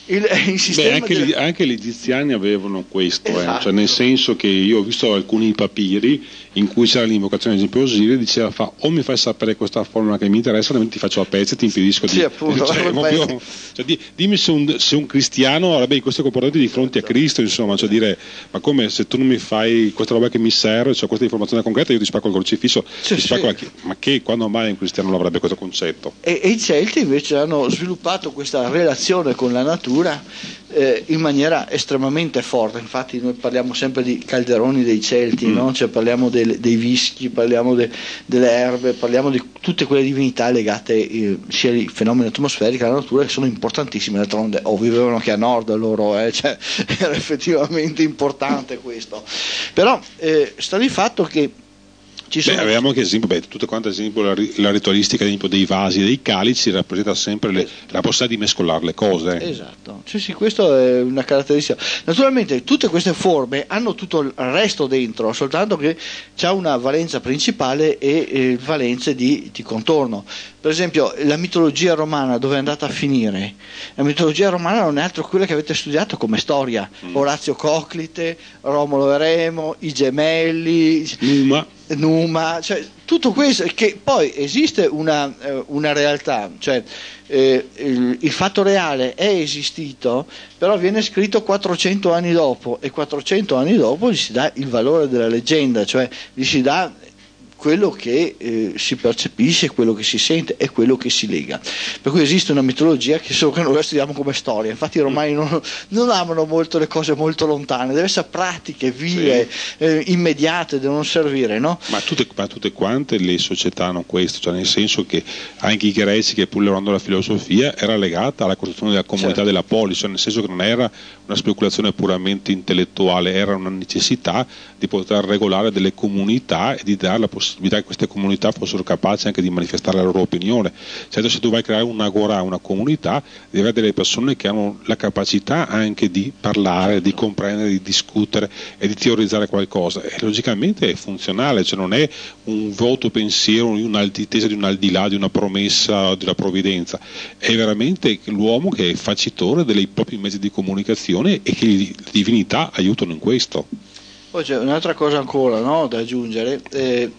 il, il sistema Beh, anche, della... gli, anche gli egiziani avevano questo, Esatto. eh, cioè nel senso che io ho visto alcuni papiri in cui c'era l'invocazione ad esempio Osiris, diceva fa, o mi fai sapere questa formula che mi interessa, altrimenti ti faccio a pezzi e ti impedisco sì, di... appunto, cioè, proprio, cioè, di, dimmi se un, se un cristiano avrebbe in questi comportamenti di fronte a Cristo, insomma, cioè dire, ma come se tu non mi fai questa roba che mi serve, cioè questa informazione concreta, io ti spacco il crocifisso, sì, ti spacco sì. la... ma che quando mai un cristiano non avrebbe questo concetto? E, e i Celti invece hanno sviluppato questa relazione con la natura eh, in maniera estremamente forte. Infatti noi parliamo sempre di calderoni dei Celti, mm. no? Cioè parliamo del, dei vischi, parliamo de, delle erbe, parliamo di tutte quelle divinità legate eh, sia ai fenomeni atmosferici che alla natura, che sono importantissime. D'altronde oh, vivevano anche a nord loro, eh? Cioè, era effettivamente importante questo. Però eh, sta di fatto che ci sono... Beh, avevamo anche esempio, beh, tutto quanto esempio la, la ritualistica esempio, dei vasi e dei calici rappresenta sempre le, esatto. la possibilità di mescolare le cose. Esatto, sì, sì, questo è una caratteristica. Naturalmente tutte queste forme hanno tutto il resto dentro, soltanto che c'ha una valenza principale e eh, valenze di, di contorno. Per esempio la mitologia romana dove è andata a finire? La mitologia romana non è altro che quella che avete studiato come storia, mm. Orazio Coclite, Romolo e Remo, i gemelli, Numa. Numa, cioè tutto questo, che poi esiste una, una realtà, cioè eh, il, il fatto reale è esistito, però viene scritto quattrocento anni dopo, e quattrocento anni dopo gli si dà il valore della leggenda, cioè gli si dà quello che eh, si percepisce, quello che si sente e quello che si lega. Per cui esiste una mitologia che solo che noi la studiamo come storia. Infatti i romani non, non amano molto le cose molto lontane, deve essere pratiche, vive, sì. eh, immediate, devono servire, no? Ma tutte, ma tutte quante le società hanno questo, cioè nel senso che anche i greci, che pur lavorando la filosofia, era legata alla costruzione della comunità, certo. della polis, cioè nel senso che non era una speculazione puramente intellettuale, era una necessità di poter regolare delle comunità e di dare la possibilità che queste comunità fossero capaci anche di manifestare la loro opinione. Certo, se tu vai a creare un'agora, una comunità, devi avere delle persone che hanno la capacità anche di parlare, di comprendere, di discutere e di teorizzare qualcosa, e logicamente è funzionale, cioè non è un vuoto pensiero, un'antitesa di un al di là, di una promessa, di una provvidenza, è veramente l'uomo che è facitore dei propri mezzi di comunicazione e che le divinità aiutano in questo. Poi c'è un'altra cosa ancora, no, da aggiungere. Eh,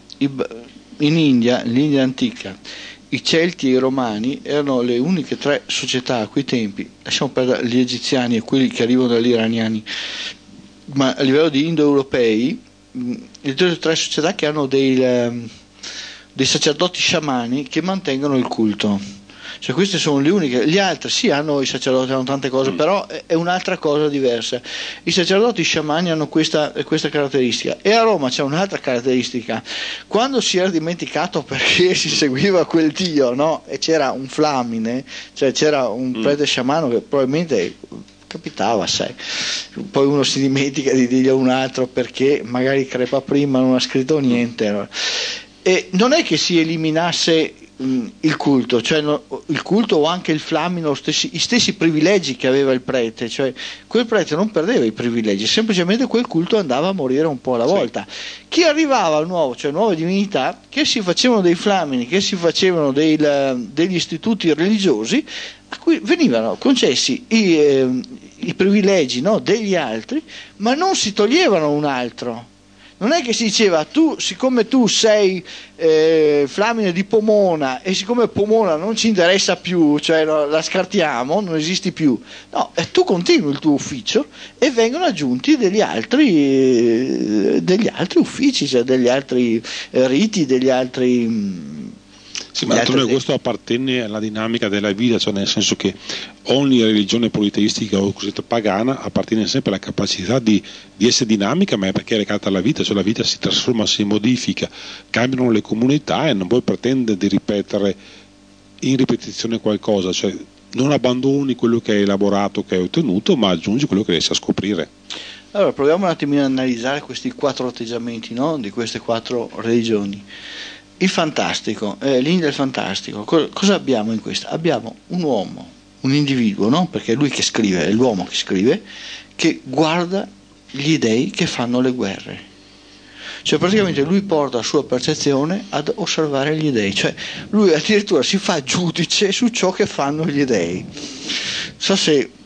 in India, l'India antica, i Celti e i Romani erano le uniche tre società a quei tempi, lasciamo perdere gli egiziani e quelli che arrivano dagli iraniani, ma a livello di indoeuropei, le due o tre società che hanno dei, dei sacerdoti sciamani che mantengono il culto. Cioè queste sono le uniche, gli altri sì hanno i sacerdoti, hanno tante cose, mm. però è un'altra cosa diversa. I sacerdoti sciamani hanno questa, questa caratteristica, e a Roma c'è un'altra caratteristica. Quando si era dimenticato perché si seguiva quel dio, no? E c'era un flamine, cioè c'era un mm. prete sciamano che probabilmente capitava, sai, poi uno si dimentica di dirgli a un altro perché magari crepa prima, non ha scritto niente, no? E non è che si eliminasse il culto, cioè no, il culto o anche il flamino, stessi, gli stessi privilegi che aveva il prete, cioè quel prete non perdeva i privilegi, semplicemente quel culto andava a morire un po' alla volta. Sì. Chi arrivava al nuovo, cioè nuove divinità, che si facevano dei flamini, che si facevano dei, degli istituti religiosi a cui venivano concessi i, eh, i privilegi, no, degli altri, ma non si toglievano un altro. Non è che si diceva tu, siccome tu sei eh, Flamine di Pomona e siccome Pomona non ci interessa più, cioè no, la scartiamo, non esisti più, no, e tu continui il tuo ufficio e vengono aggiunti degli altri, eh, degli altri uffici, cioè degli altri eh, riti, degli altri... Mh, Sì, ma questo appartiene alla dinamica della vita, cioè nel senso che ogni religione politeistica o cosiddetta pagana appartiene sempre alla capacità di, di essere dinamica, ma è perché è legata alla vita, cioè la vita si trasforma, si modifica, cambiano le comunità e non puoi pretendere di ripetere in ripetizione qualcosa, cioè non abbandoni quello che hai elaborato, che hai ottenuto, ma aggiungi quello che riesci a scoprire. Allora proviamo un attimino ad analizzare questi quattro atteggiamenti, no? Di queste quattro religioni. Il fantastico, eh, l'India è il fantastico. Cosa abbiamo in questo? Abbiamo un uomo, un individuo, no? Perché è lui che scrive, è l'uomo che scrive, che guarda gli dei che fanno le guerre. Cioè praticamente lui porta la sua percezione ad osservare gli dei, cioè lui addirittura si fa giudice su ciò che fanno gli dei. So se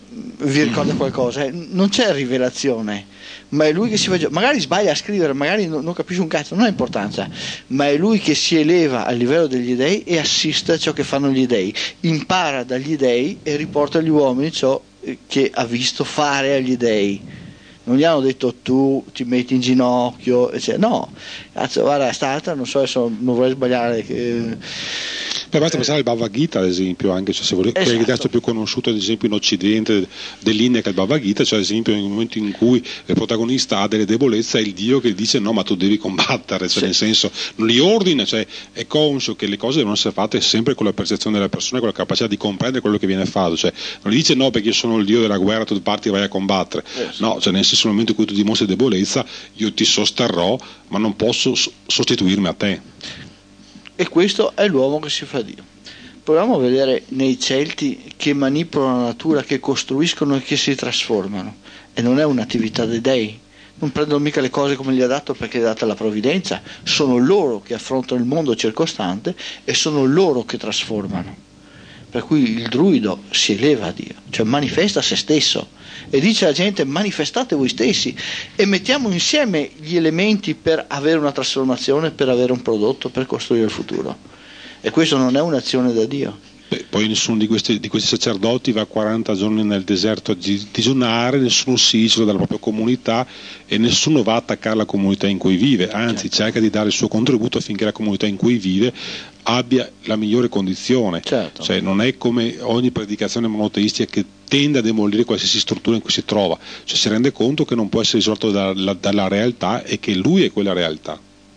vi ricorda qualcosa, eh? Non c'è rivelazione, ma è lui che si fa, magari sbaglia a scrivere, magari non, non capisce un cazzo, non ha importanza, ma è lui che si eleva al livello degli dei e assiste a ciò che fanno gli dei, impara dagli dei e riporta agli uomini ciò che ha visto fare agli dei. Non gli hanno detto tu ti metti in ginocchio, cioè, no, cazzo, guarda, sta altra, non so, adesso non vorrei sbagliare. Che... Beh, basta pensare al Bhagavad Gita, ad esempio, anche cioè, se volete, esatto. Il testo più conosciuto, ad esempio, in Occidente dell'India, che è il Bhagavad Gita, cioè, ad esempio, nel momento in cui il protagonista ha delle debolezze, è il Dio che dice no, ma tu devi combattere, cioè, sì. Nel senso, non li ordina, cioè, è conscio che le cose devono essere fatte sempre con la percezione della persona, con la capacità di comprendere quello che viene fatto, cioè, non gli dice no perché io sono il Dio della guerra, tu parti e vai a combattere, yes. No, cioè, nel senso, nel momento in cui tu dimostri debolezza, io ti sosterrò, ma non posso sostituirmi a te. E questo è l'uomo che si fa Dio. Proviamo a vedere nei Celti che manipolano la natura, che costruiscono e che si trasformano, e non è un'attività dei dei, non prendono mica le cose come gli ha dato perché è data la provvidenza, sono loro che affrontano il mondo circostante e sono loro che trasformano, per cui il druido si eleva a Dio, cioè manifesta se stesso e dice alla gente manifestate voi stessi e mettiamo insieme gli elementi per avere una trasformazione, per avere un prodotto, per costruire il futuro. E questo non è un'azione da Dio. Beh, poi nessuno di questi, di questi sacerdoti va quaranta giorni nel deserto a digiunare, nessuno si isola dalla propria comunità e nessuno va a attaccare la comunità in cui vive, anzi certo. Cerca di dare il suo contributo affinché la comunità in cui vive abbia la migliore condizione, certo. Cioè, non è come ogni predicazione monoteistica che tende a demolire qualsiasi struttura in cui si trova, cioè si rende conto che non può essere isolato dalla, dalla realtà e che lui è quella realtà.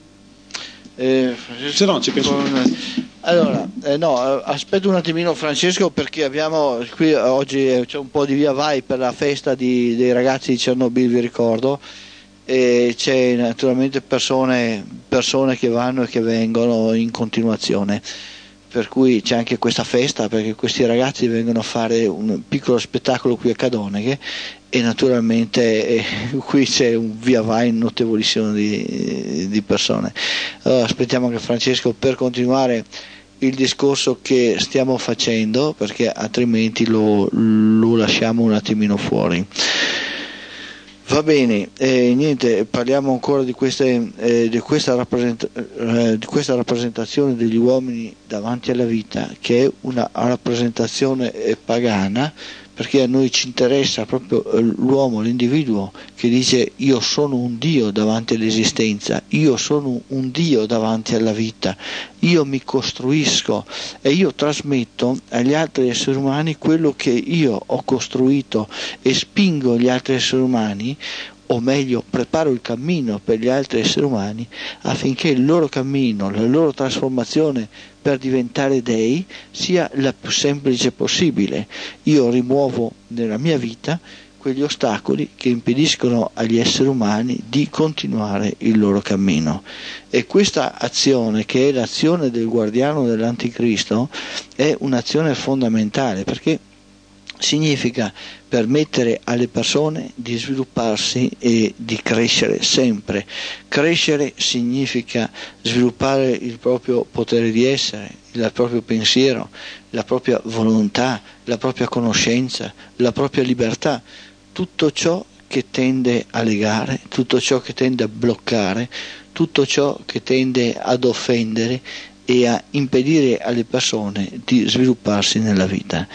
Eh, Se no, ci penso... Allora, eh, no, aspetta un attimino Francesco, perché abbiamo qui oggi c'è un po' di via vai per la festa di, dei ragazzi di Chernobyl, vi ricordo, e c'è naturalmente persone, persone che vanno e che vengono in continuazione, per cui c'è anche questa festa perché questi ragazzi vengono a fare un piccolo spettacolo qui a Cadoneghe e naturalmente eh, qui c'è un via vai notevolissimo di, di persone. Allora, aspettiamo che Francesco, per continuare il discorso che stiamo facendo, perché altrimenti lo, lo lasciamo un attimino fuori. Va bene, eh, niente, parliamo ancora di, queste, eh, di, questa rappresenta- eh, di questa rappresentazione degli uomini davanti alla vita, che è una rappresentazione eh, pagana, perché a noi ci interessa proprio l'uomo, l'individuo che dice io sono un Dio davanti all'esistenza, io sono un Dio davanti alla vita, io mi costruisco e io trasmetto agli altri esseri umani quello che io ho costruito e spingo gli altri esseri umani, o meglio preparo il cammino per gli altri esseri umani affinché il loro cammino, la loro trasformazione per diventare dei sia la più semplice possibile. Io rimuovo nella mia vita quegli ostacoli che impediscono agli esseri umani di continuare il loro cammino. E questa azione, che è l'azione del guardiano dell'anticristo, è un'azione fondamentale, perché significa permettere alle persone di svilupparsi e di crescere sempre. Crescere significa sviluppare il proprio potere di essere, il proprio pensiero, la propria volontà, la propria conoscenza, la propria libertà, tutto ciò che tende a legare, tutto ciò che tende a bloccare, tutto ciò che tende ad offendere e a impedire alle persone di svilupparsi nella vita.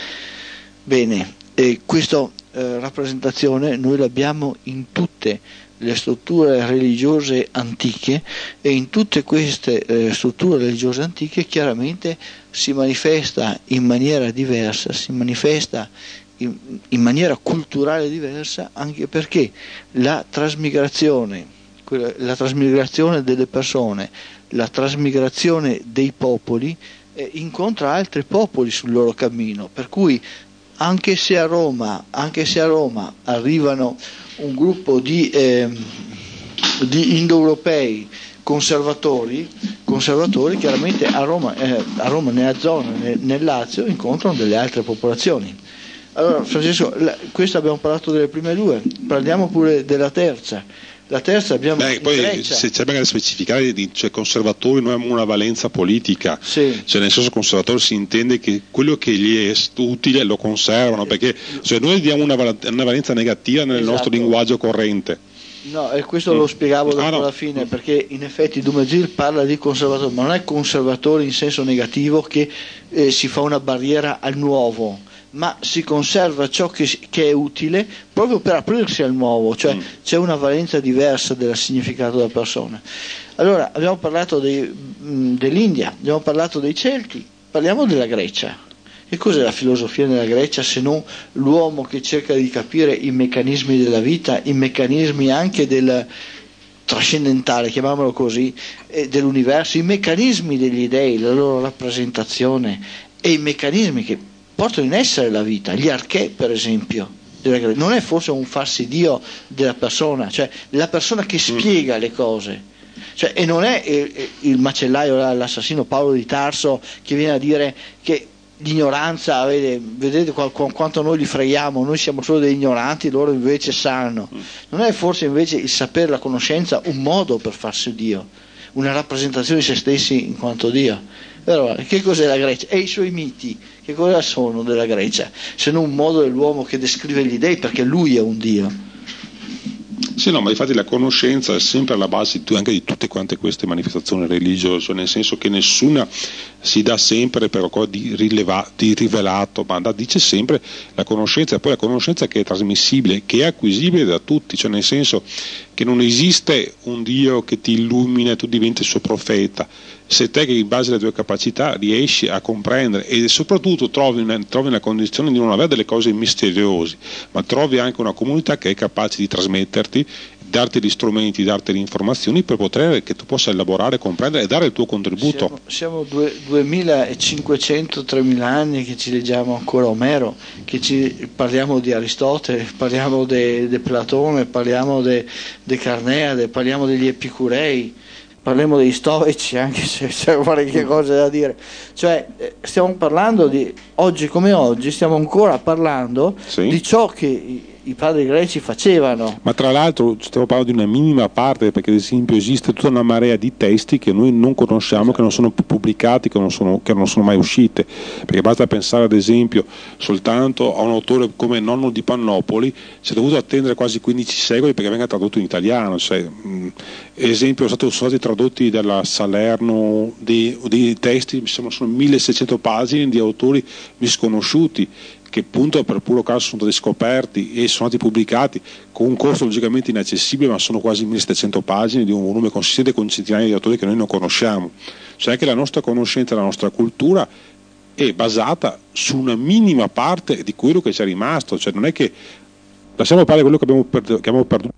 Bene, e questa eh, rappresentazione noi l'abbiamo in tutte le strutture religiose antiche, e in tutte queste eh, strutture religiose antiche chiaramente si manifesta in maniera diversa, si manifesta in, in maniera culturale diversa, anche perché la trasmigrazione, la trasmigrazione delle persone, la trasmigrazione dei popoli eh, incontra altri popoli sul loro cammino, per cui anche se a Roma, anche se a Roma arrivano un gruppo di, eh, di indoeuropei conservatori, conservatori chiaramente a Roma, eh, a Roma nella zona, nel, nel Lazio, incontrano delle altre popolazioni. Allora Francesco, la, questo abbiamo parlato delle prime due, parliamo pure della terza. La terza abbiamo Beh, poi Grecia. Se c'è da specificare, cioè conservatori non hanno una valenza politica, sì. Cioè nel senso conservatore si intende che quello che gli è utile lo conservano, perché cioè noi diamo una, una valenza negativa nel esatto. nostro linguaggio corrente. No, e questo lo spiegavo dopo ah, no. alla fine, perché in effetti Dumézil parla di conservatore, ma non è conservatore in senso negativo che eh, si fa una barriera al nuovo, ma si conserva ciò che, che è utile proprio per aprirsi al nuovo, cioè mm. c'è una valenza diversa del significato della persona. Allora, abbiamo parlato dei, mh, dell'India, abbiamo parlato dei Celti, parliamo della Grecia. Che cos'è la filosofia nella Grecia se non l'uomo che cerca di capire i meccanismi della vita, i meccanismi anche del trascendentale, chiamiamolo così, eh, dell'universo, i meccanismi degli dei, la loro rappresentazione e i meccanismi che portano in essere la vita, gli archè per esempio, non è forse un farsi Dio della persona, cioè la persona che spiega le cose, cioè, e non è il, il macellaio, l'assassino Paolo di Tarso che viene a dire che l'ignoranza, vedete, vedete quanto noi li freiamo, noi siamo solo degli ignoranti, loro invece sanno. Non è forse invece il sapere, la conoscenza, un modo per farsi Dio, una rappresentazione di se stessi in quanto Dio? Però, che cos'è la Grecia? E i suoi miti, che cosa sono della Grecia? Se non un modo dell'uomo che descrive gli dei, perché lui è un Dio. Sì, no, ma infatti la conoscenza è sempre alla base anche di tutte quante queste manifestazioni religiose, nel senso che nessuna si dà sempre per qualcosa di, rileva, di rivelato, ma da, dice sempre la conoscenza, e poi la conoscenza che è trasmissibile, che è acquisibile da tutti, cioè nel senso che non esiste un Dio che ti illumina e tu diventi il suo profeta, se te che in base alle tue capacità riesci a comprendere e soprattutto trovi una, trovi una condizione di non avere delle cose misteriose, ma trovi anche una comunità che è capace di trasmetterti, darti gli strumenti, darti le informazioni per poter che tu possa elaborare, comprendere e dare il tuo contributo. Siamo, siamo duemilacinquecento tremila anni che ci leggiamo ancora Omero, che ci parliamo di Aristotele, parliamo di Platone, parliamo di Carneade, parliamo degli Epicurei, parliamo degli stoici, anche se c'è qualche cosa da dire, cioè stiamo parlando di oggi come oggi, stiamo ancora parlando sì. di ciò che i, i padri greci facevano. Ma tra l'altro stiamo parlando di una minima parte, perché ad esempio esiste tutta una marea di testi che noi non conosciamo, esatto. che non sono pubblicati, che non sono, che non sono mai uscite, perché basta pensare ad esempio soltanto a un autore come Nonno di Pannopoli, si è dovuto attendere quasi quindici secoli perché venga tradotto in italiano, cioè, mh, esempio sono stati, sono stati tradotti dalla Salerno dei, dei testi, mi sembra sono milleseicento pagine di autori misconosciuti, che appunto per puro caso sono stati scoperti e sono stati pubblicati con un costo logicamente inaccessibile, ma sono quasi millesettecento pagine di un volume consistente con centinaia di autori che noi non conosciamo. Cioè anche la nostra conoscenza, la nostra cultura è basata su una minima parte di quello che ci è rimasto, cioè non è che lasciamo parlare quello che abbiamo, per, che abbiamo perduto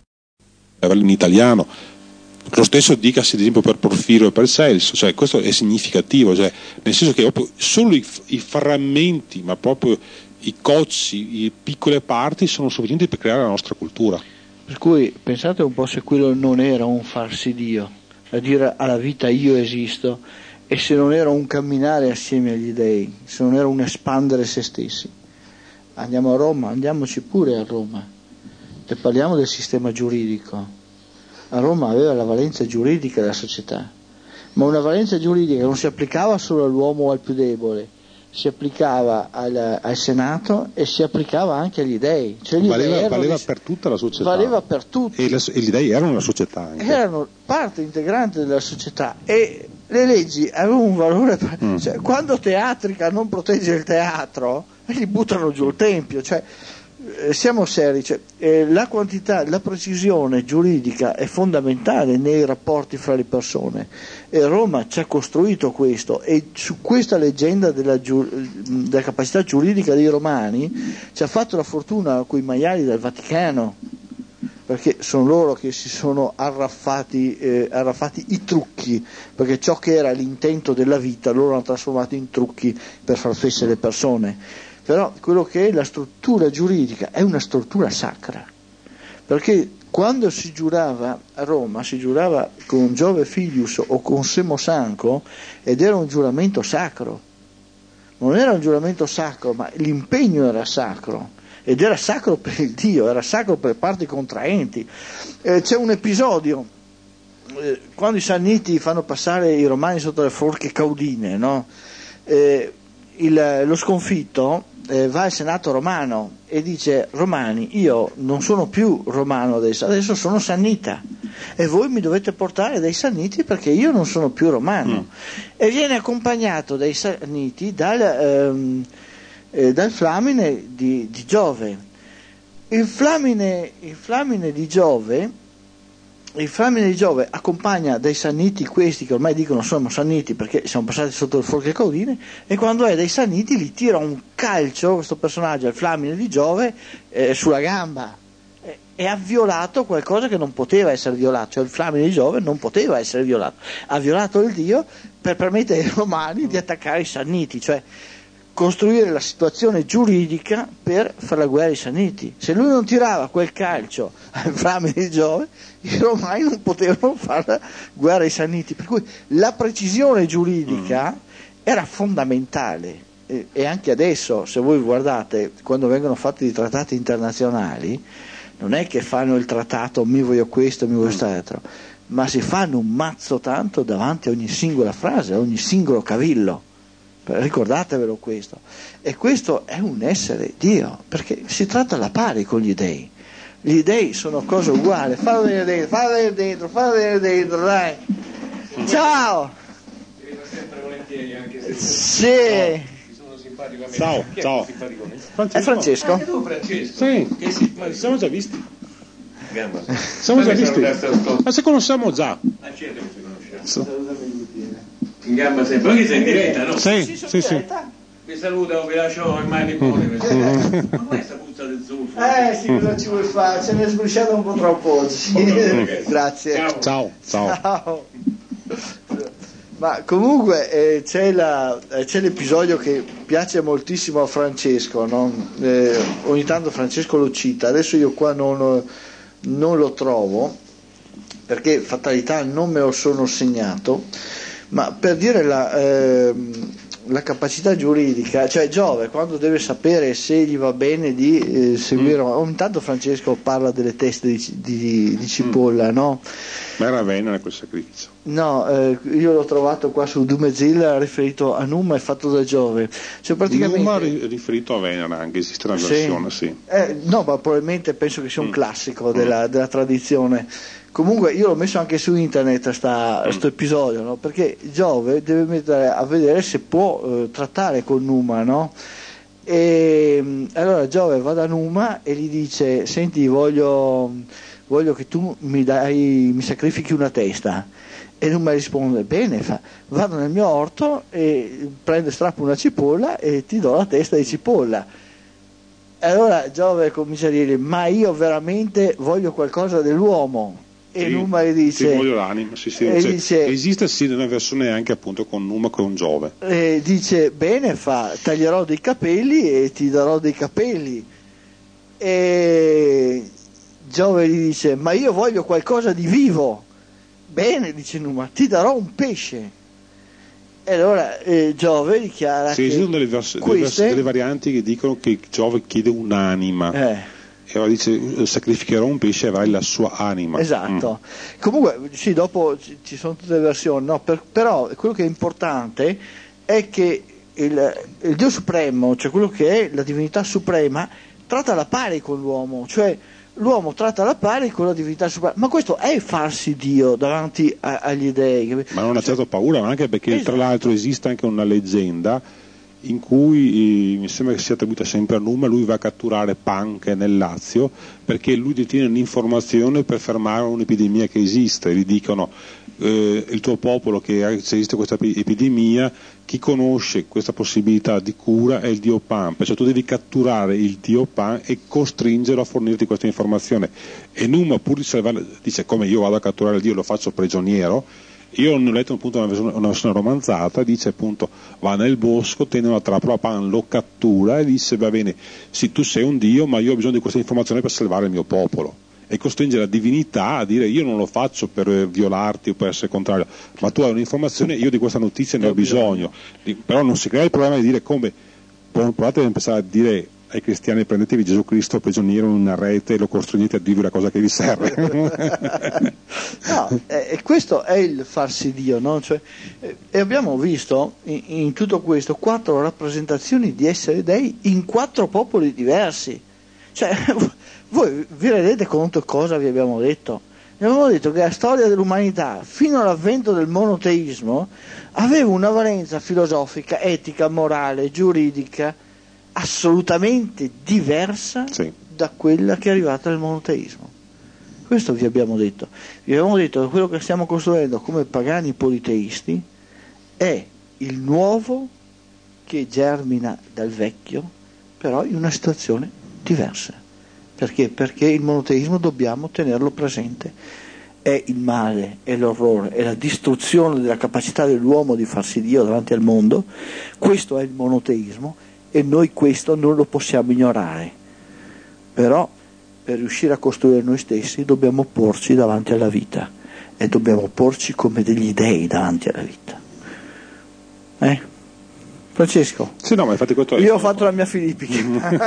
in italiano. Lo stesso dicasi ad esempio per Porfirio e per Celso, cioè questo è significativo, cioè, nel senso che solo i, i frammenti, ma proprio i cocci, le piccole parti sono sufficienti per creare la nostra cultura. Per cui pensate un po' se quello non era un farsi Dio, a dire alla vita io esisto, e se non era un camminare assieme agli dei, se non era un espandere se stessi. Andiamo a Roma, andiamoci pure a Roma, e parliamo del sistema giuridico. A Roma aveva la valenza giuridica della società, ma una valenza giuridica che non si applicava solo all'uomo o al più debole, si applicava al, al Senato e si applicava anche agli dei. Cioè gli valeva dei valeva dei, per tutta la società. Valeva per tutti. E, le, e gli dei erano la società anche. Erano parte integrante della società e le leggi avevano un valore. Per, mm. cioè, quando Teatrica non protegge il teatro, gli buttano giù il tempio. Cioè, siamo seri, cioè, eh, la quantità, la precisione giuridica è fondamentale nei rapporti fra le persone e Roma ci ha costruito questo e su questa leggenda della, giu- della capacità giuridica dei romani ci ha fatto la fortuna con i maiali del Vaticano, perché sono loro che si sono arraffati, eh, arraffati i trucchi, perché ciò che era l'intento della vita loro hanno trasformato in trucchi per far fesse le persone. Però quello che è la struttura giuridica è una struttura sacra, perché quando si giurava a Roma si giurava con Giove Filius o con Semo Sanco ed era un giuramento sacro, non era un giuramento sacro ma l'impegno era sacro, ed era sacro per il Dio, era sacro per le parti contraenti. Eh, c'è un episodio, eh, quando i Sanniti fanno passare i Romani sotto le forche caudine, no? eh, il, lo sconfitto eh, va al Senato romano e dice: Romani, io non sono più romano adesso, adesso sono Sannita e voi mi dovete portare dei Sanniti perché io non sono più romano. Mm. E viene accompagnato dai Sanniti dal, ehm, eh, dal Flamine di, di Giove. Il Flamine, il Flamine di Giove il Flamine di Giove accompagna dei Sanniti, questi che ormai dicono sono Sanniti perché siamo passati sotto le forche caudine, e quando è dei Sanniti gli tira un calcio, questo personaggio, il Flamine di Giove, eh, sulla gamba, e, e ha violato qualcosa che non poteva essere violato, cioè il Flamine di Giove non poteva essere violato, ha violato il Dio per permettere ai Romani di attaccare i Sanniti, cioè costruire la situazione giuridica per fare la guerra ai Sanniti. Se lui non tirava quel calcio al Flamine di Giove, i Romani non potevano fare la guerra ai Sanniti, per cui la precisione giuridica era fondamentale. E, e anche adesso, se voi guardate, quando vengono fatti i trattati internazionali, non è che fanno il trattato mi voglio questo, mi voglio quest'altro, ma si fanno un mazzo tanto davanti a ogni singola frase, a ogni singolo cavillo. Ricordatevelo questo. E questo è un essere Dio, perché si tratta alla pari con gli dei. Gli dei sono cose uguali. Fallo vedere dentro, fallo vedere dentro, fallo vedere dentro, dai. Ciao! Ti vedo sempre volentieri, anche se sì. sono simpatico a me. Ciao, Chi è ciao. simpatico a me? Francesco. È Francesco? Anche tu, Francesco? Sì, che si ma siamo già visti. Gamba. Siamo già visti. Ma se conosciamo già. Ah, certo che ci conosciamo. In gamba sempre, anche sei in diretta, no? Sì, Sì, sì, sì. Vi saluto, vi lascio in mani buone. Ma com'è questa puzza del zolfo? Eh sì, cosa ci vuoi fare? Ce ne è sbriciato un po' troppo oggi. Grazie. Ciao. Ciao, ciao. Ciao. Ma comunque eh, c'è, la, eh, c'è l'episodio che piace moltissimo a Francesco, no? eh, ogni tanto Francesco lo cita, adesso io qua non, non lo trovo perché fatalità non me lo sono segnato, ma per dire la, eh, la capacità giuridica, cioè Giove quando deve sapere se gli va bene di eh, seguire, mm. ogni tanto Francesco parla delle teste di, di, di cipolla, mm. no? Ma era Venere quel sacrificio? No, eh, io l'ho trovato qua su Dumezilla riferito a Numa e fatto da Giove. Cioè praticamente... Numa ri- riferito a Venere anche, esiste una versione, sì. sì. Eh, no, ma probabilmente penso che sia un mm. classico della, della tradizione. Comunque io l'ho messo anche su internet questo mm. episodio, no? Perché Giove deve mettere a vedere se può eh, trattare con Numa, no? E allora Giove va da Numa e gli dice: senti, voglio, voglio che tu mi dai, mi sacrifichi una testa. E Numa risponde: bene, fa, vado nel mio orto e prendo, strappo una cipolla e ti do la testa di cipolla. E allora Giove comincia a dire: ma io veramente voglio qualcosa dell'uomo. E sì, Numa gli dice: sì, voglio l'anima, sì, sì, cioè, dice, esiste sì una versione anche appunto con Numa con Giove. E dice: bene, fa, taglierò dei capelli e ti darò dei capelli. E Giove gli dice: ma io voglio qualcosa di vivo. Bene, dice Numa, ti darò un pesce. E allora eh, Giove dichiara sì, che esistono delle, vers- queste... delle, vers- delle varianti che dicono che Giove chiede un'anima. Eh. E allora dice: sacrificherò un pesce e avrai la sua anima. Esatto. Mm. Comunque sì, dopo ci, ci sono tutte le versioni, no? per, però quello che è importante è che il, il Dio Supremo, cioè quello che è la divinità suprema, tratta alla pari con l'uomo, cioè l'uomo tratta alla pari con la divinità suprema. Ma questo è farsi Dio davanti a, agli dei. Ma non ha certo paura, ma anche perché esatto. Tra l'altro esiste anche una leggenda in cui eh, mi sembra che sia attribuita sempre a Numa, lui va a catturare Pan, che è nel Lazio, perché lui detiene l'informazione per fermare un'epidemia che esiste. Gli dicono: eh, il tuo popolo, che se esiste questa epidemia, chi conosce questa possibilità di cura è il dio Pan, perciò tu devi catturare il dio Pan e costringerlo a fornirti questa informazione. E Numa, pur di salvare, dice: come io vado a catturare il dio, lo faccio prigioniero. Io non ho letto appunto una versione, una versione romanzata, dice appunto: va nel bosco, tiene una trappola, Pan lo cattura e dice: va bene, sì, tu sei un dio, ma io ho bisogno di questa informazione per salvare il mio popolo. E costringe la divinità a dire: io non lo faccio per violarti o per essere contrario, ma tu hai un'informazione, io di questa notizia ne ho bisogno. Però non si crea il problema di dire come, provate a pensare a dire ai cristiani: prendetevi Gesù Cristo prigioniero in una rete e lo costringete a dirvi la cosa che vi serve. No, e questo è il farsi Dio, no? Cioè, e abbiamo visto in, in tutto questo quattro rappresentazioni di essere dei in quattro popoli diversi. Cioè, voi vi rendete conto cosa vi abbiamo detto? Vi abbiamo detto che la storia dell'umanità fino all'avvento del monoteismo aveva una valenza filosofica, etica, morale, giuridica assolutamente diversa, sì, da quella che è arrivata nel monoteismo. Questo vi abbiamo detto. Vi abbiamo detto che quello che stiamo costruendo come pagani politeisti è il nuovo che germina dal vecchio, però in una situazione diversa. Perché? Perché il monoteismo dobbiamo tenerlo presente. È il male, è l'orrore, è la distruzione della capacità dell'uomo di farsi Dio davanti al mondo. Questo è il monoteismo e noi questo non lo possiamo ignorare. Però per riuscire a costruire noi stessi dobbiamo porci davanti alla vita e dobbiamo porci come degli dei davanti alla vita. Eh? Francesco? Sì, no, ma infatti questo è... Io ho fatto la mia filippica.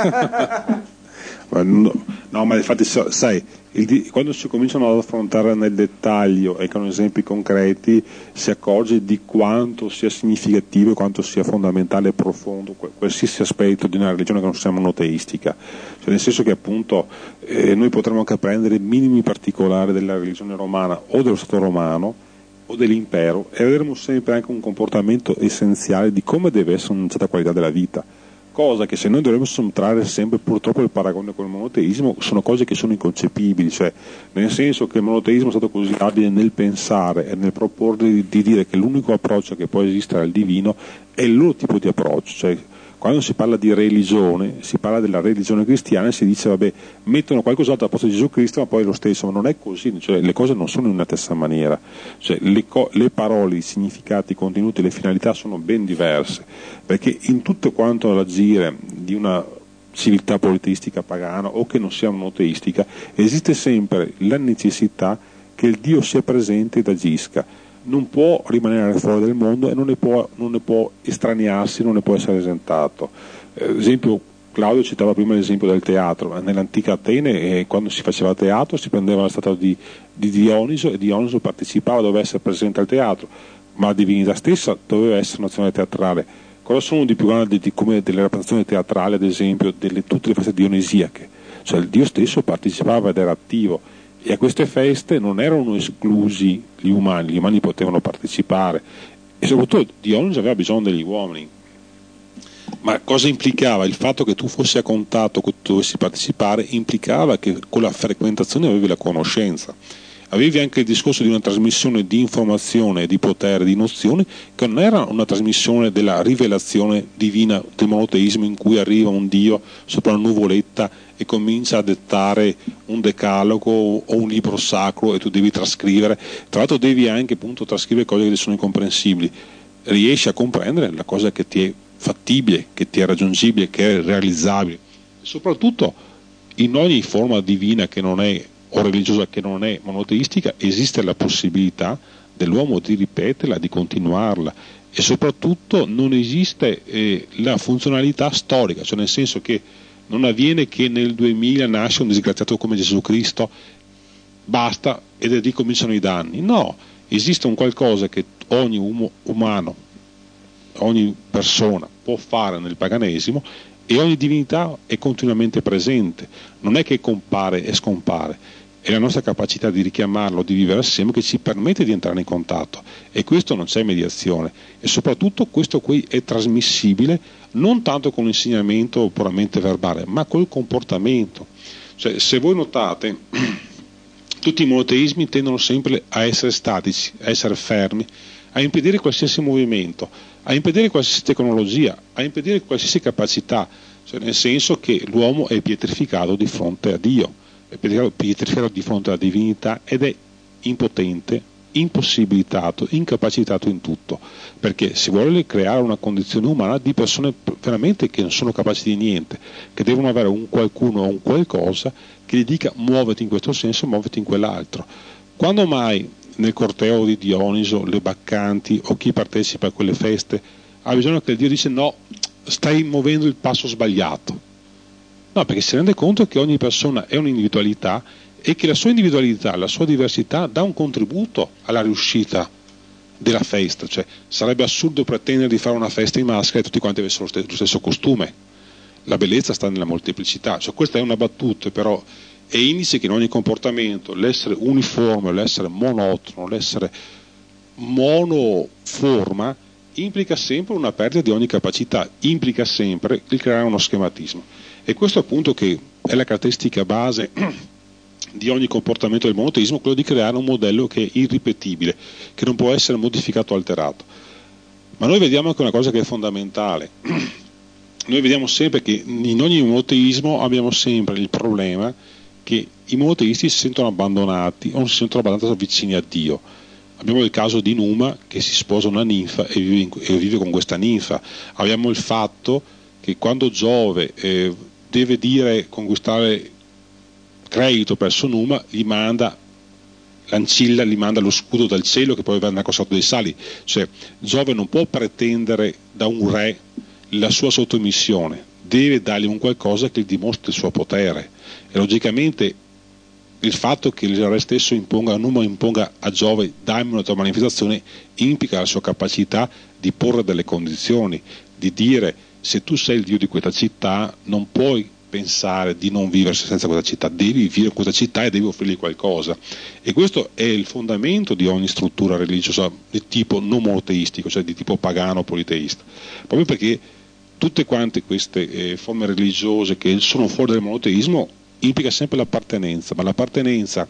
No, no, ma infatti sai, il, quando si cominciano ad affrontare nel dettaglio e con esempi concreti si accorge di quanto sia significativo e quanto sia fondamentale e profondo qualsiasi aspetto di una religione che non sia monoteistica, cioè nel senso che appunto eh, noi potremmo anche prendere minimi particolari della religione romana o dello Stato romano o dell'impero e vedremo sempre anche un comportamento essenziale di come deve essere una certa qualità della vita. Cosa che se noi dovremmo trarre sempre purtroppo il paragone con il monoteismo, sono cose che sono inconcepibili, cioè nel senso che il monoteismo è stato così abile nel pensare e nel proporre di, di dire che l'unico approccio che può esistere al divino è il loro tipo di approccio, cioè quando si parla di religione, si parla della religione cristiana e si dice vabbè, mettono qualcos'altro al posto di Gesù Cristo, ma poi è lo stesso, ma non è così, cioè le cose non sono in una stessa maniera, cioè le, co- le parole, i significati, i contenuti, le finalità sono ben diverse, perché in tutto quanto l'agire di una civiltà politeistica pagana o che non sia monoteistica esiste sempre la necessità che il Dio sia presente ed agisca. Non può rimanere fuori del mondo e non ne può, non ne può estraniarsi, non ne può essere esentato. Eh, ad esempio, Claudio citava prima l'esempio del teatro. Nell'antica Atene, eh, quando si faceva teatro, si prendeva la statua di, di Dioniso e Dioniso partecipava, doveva essere presente al teatro, ma la divinità stessa doveva essere un'azione teatrale. Cosa sono di più grande di, come delle rappresentazioni teatrali, ad esempio, delle tutte le feste dionisiache? Cioè il Dio stesso partecipava ed era attivo. E a queste feste non erano esclusi gli umani, gli umani potevano partecipare e soprattutto Dioniso aveva bisogno degli uomini. Ma cosa implicava? Il fatto che tu fossi a contatto, che tu dovessi partecipare, implicava che con la frequentazione avevi la conoscenza. Avevi anche il discorso di una trasmissione di informazione, di potere, di nozioni, che non era una trasmissione della rivelazione divina del monoteismo in cui arriva un Dio sopra una nuvoletta e comincia a dettare un decalogo o un libro sacro e tu devi trascrivere. Tra l'altro devi anche appunto trascrivere cose che sono incomprensibili. Riesci a comprendere la cosa che ti è fattibile, che ti è raggiungibile, che è realizzabile. E soprattutto in ogni forma divina che non è o religiosa che non è monoteistica esiste la possibilità dell'uomo di ripeterla, di continuarla e soprattutto non esiste eh, la funzionalità storica, cioè nel senso che non avviene che nel duemila nasce un disgraziato come Gesù Cristo, basta ed è ricominciano i danni. No, esiste un qualcosa che ogni uomo umano, ogni persona può fare nel paganesimo e ogni divinità è continuamente presente, non è che compare e scompare. È la nostra capacità di richiamarlo, di vivere assieme che ci permette di entrare in contatto e questo non c'è mediazione e soprattutto questo qui è trasmissibile non tanto con l'insegnamento puramente verbale ma col comportamento. Cioè, se voi notate tutti i monoteismi tendono sempre a essere statici, a essere fermi, a impedire qualsiasi movimento, a impedire qualsiasi tecnologia, a impedire qualsiasi capacità, cioè nel senso che l'uomo è pietrificato di fronte a Dio, è pietrificato di fronte alla divinità ed è impotente, impossibilitato, incapacitato in tutto, perché si vuole creare una condizione umana di persone veramente che non sono capaci di niente, che devono avere un qualcuno o un qualcosa che gli dica muoviti in questo senso, muoviti in quell'altro. Quando mai nel corteo di Dioniso le baccanti o chi partecipa a quelle feste ha bisogno che il Dio dice no, stai muovendo il passo sbagliato? No, perché si rende conto che ogni persona è un'individualità e che la sua individualità, la sua diversità dà un contributo alla riuscita della festa. Cioè, sarebbe assurdo pretendere di fare una festa in maschera e tutti quanti avessero lo stesso costume. La bellezza sta nella molteplicità. Cioè, questa è una battuta, però è indice che in ogni comportamento l'essere uniforme, l'essere monotono, l'essere monoforma implica sempre una perdita di ogni capacità, implica sempre il creare uno schematismo. E questo appunto che è la caratteristica base di ogni comportamento del monoteismo, quello di creare un modello che è irripetibile, che non può essere modificato o alterato. Ma noi vediamo anche una cosa che è fondamentale. Noi vediamo sempre che in ogni monoteismo abbiamo sempre il problema che i monoteisti si sentono abbandonati o non si sentono abbastanza vicini a Dio. Abbiamo il caso di Numa che si sposa una ninfa e vive, in, e vive con questa ninfa. Abbiamo il fatto che quando Giove eh, deve dire conquistare credito presso Numa, gli manda l'ancilla, gli manda lo scudo dal cielo che poi va nascosto dei sali. Cioè Giove non può pretendere da un re la sua sottomissione, deve dargli un qualcosa che gli dimostri il suo potere. E logicamente il fatto che il re stesso imponga, Numa imponga a Giove dammi una tua manifestazione, implica la sua capacità di porre delle condizioni, di dire se tu sei il dio di questa città non puoi pensare di non vivere senza questa città, devi vivere in questa città e devi offrirgli qualcosa. E questo è il fondamento di ogni struttura religiosa di tipo non monoteistico, cioè di tipo pagano politeista, proprio perché tutte quante queste eh, forme religiose che sono fuori dal monoteismo implica sempre l'appartenenza, ma l'appartenenza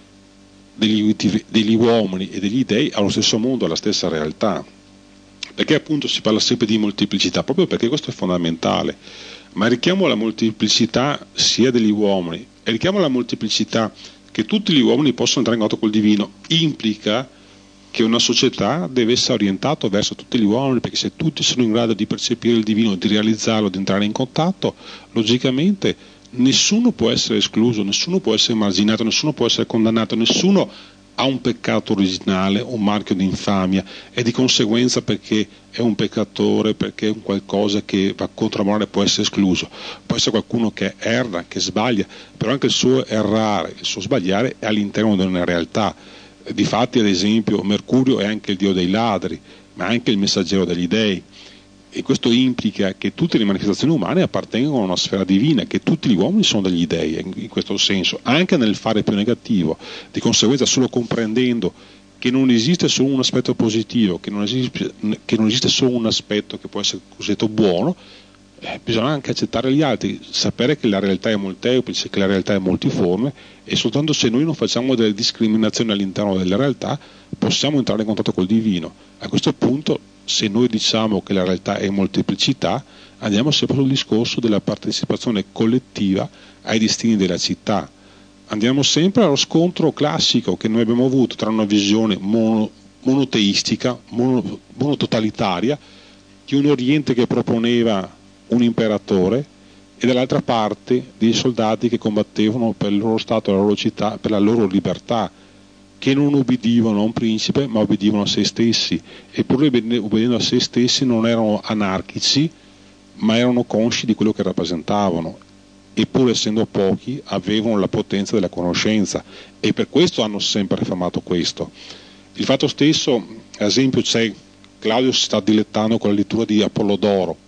degli, degli uomini e degli dei allo stesso mondo, alla stessa realtà. Perché appunto si parla sempre di molteplicità? Proprio perché questo è fondamentale. Ma richiamo la molteplicità sia degli uomini e richiamo la molteplicità che tutti gli uomini possono entrare in contatto col divino implica che una società deve essere orientata verso tutti gli uomini, perché se tutti sono in grado di percepire il divino, di realizzarlo, di entrare in contatto, logicamente nessuno può essere escluso, nessuno può essere emarginato, nessuno può essere condannato, nessuno ha un peccato originale, un marchio di infamia, e di conseguenza perché è un peccatore, perché è un qualcosa che va contro la morale può essere escluso. Può essere qualcuno che erra, che sbaglia, però anche il suo errare, il suo sbagliare è all'interno di una realtà. Difatti, ad esempio, Mercurio è anche il dio dei ladri, ma anche il messaggero degli dei. E questo implica che tutte le manifestazioni umane appartengono a una sfera divina, che tutti gli uomini sono degli dei, in questo senso, anche nel fare più negativo. Di conseguenza, solo comprendendo che non esiste solo un aspetto positivo, che non esiste, che non esiste solo un aspetto che può essere cosiddetto buono, eh, bisogna anche accettare gli altri, sapere che la realtà è molteplice, che la realtà è multiforme, e soltanto se noi non facciamo delle discriminazioni all'interno della realtà possiamo entrare in contatto col divino. A questo punto, se noi diciamo che la realtà è molteplicità, andiamo sempre sul discorso della partecipazione collettiva ai destini della città. Andiamo sempre allo scontro classico che noi abbiamo avuto tra una visione mono, monoteistica, mono, monototalitaria, di un Oriente che proponeva un imperatore e dall'altra parte dei soldati che combattevano per il loro Stato, la loro città, per la loro libertà, che non obbedivano a un principe ma obbedivano a se stessi, eppure obbedendo a se stessi non erano anarchici ma erano consci di quello che rappresentavano, eppure essendo pochi avevano la potenza della conoscenza e per questo hanno sempre affermato questo. Il fatto stesso, ad esempio, c'è Claudio si sta dilettando con la lettura di Apollodoro,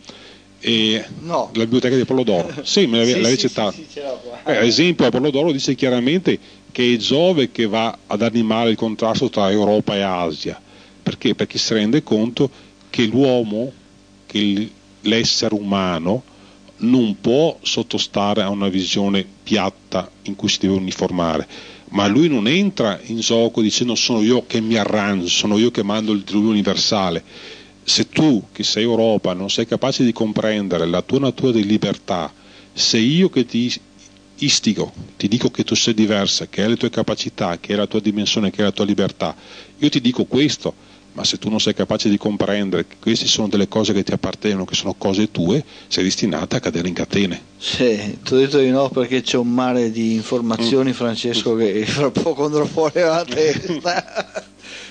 e no. la biblioteca di Apollodoro sì, me l'avevi, sì, l'avevi sì, citato sì, sì, eh, ad esempio Apollodoro dice chiaramente che è Giove che va ad animare il contrasto tra Europa e Asia. Perché? Perché si rende conto che l'uomo, che l'essere umano non può sottostare a una visione piatta in cui si deve uniformare, ma lui non entra in gioco dicendo sono io che mi arrangio, sono io che mando il diluvio universale. Se tu che sei Europa non sei capace di comprendere la tua natura di libertà, se io che ti istigo, ti dico che tu sei diversa, che hai le tue capacità, che hai la tua dimensione, che hai la tua libertà, io ti dico questo, ma se tu non sei capace di comprendere che queste sono delle cose che ti appartengono, che sono cose tue, sei destinata a cadere in catene. Sì, ti ho detto di no perché c'è un mare di informazioni, mm. Francesco, che fra poco andrò fuori la testa.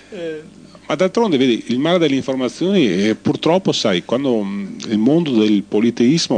Ma d'altronde, vedi, il mare delle informazioni, eh, purtroppo, sai, quando mh, il mondo del politeismo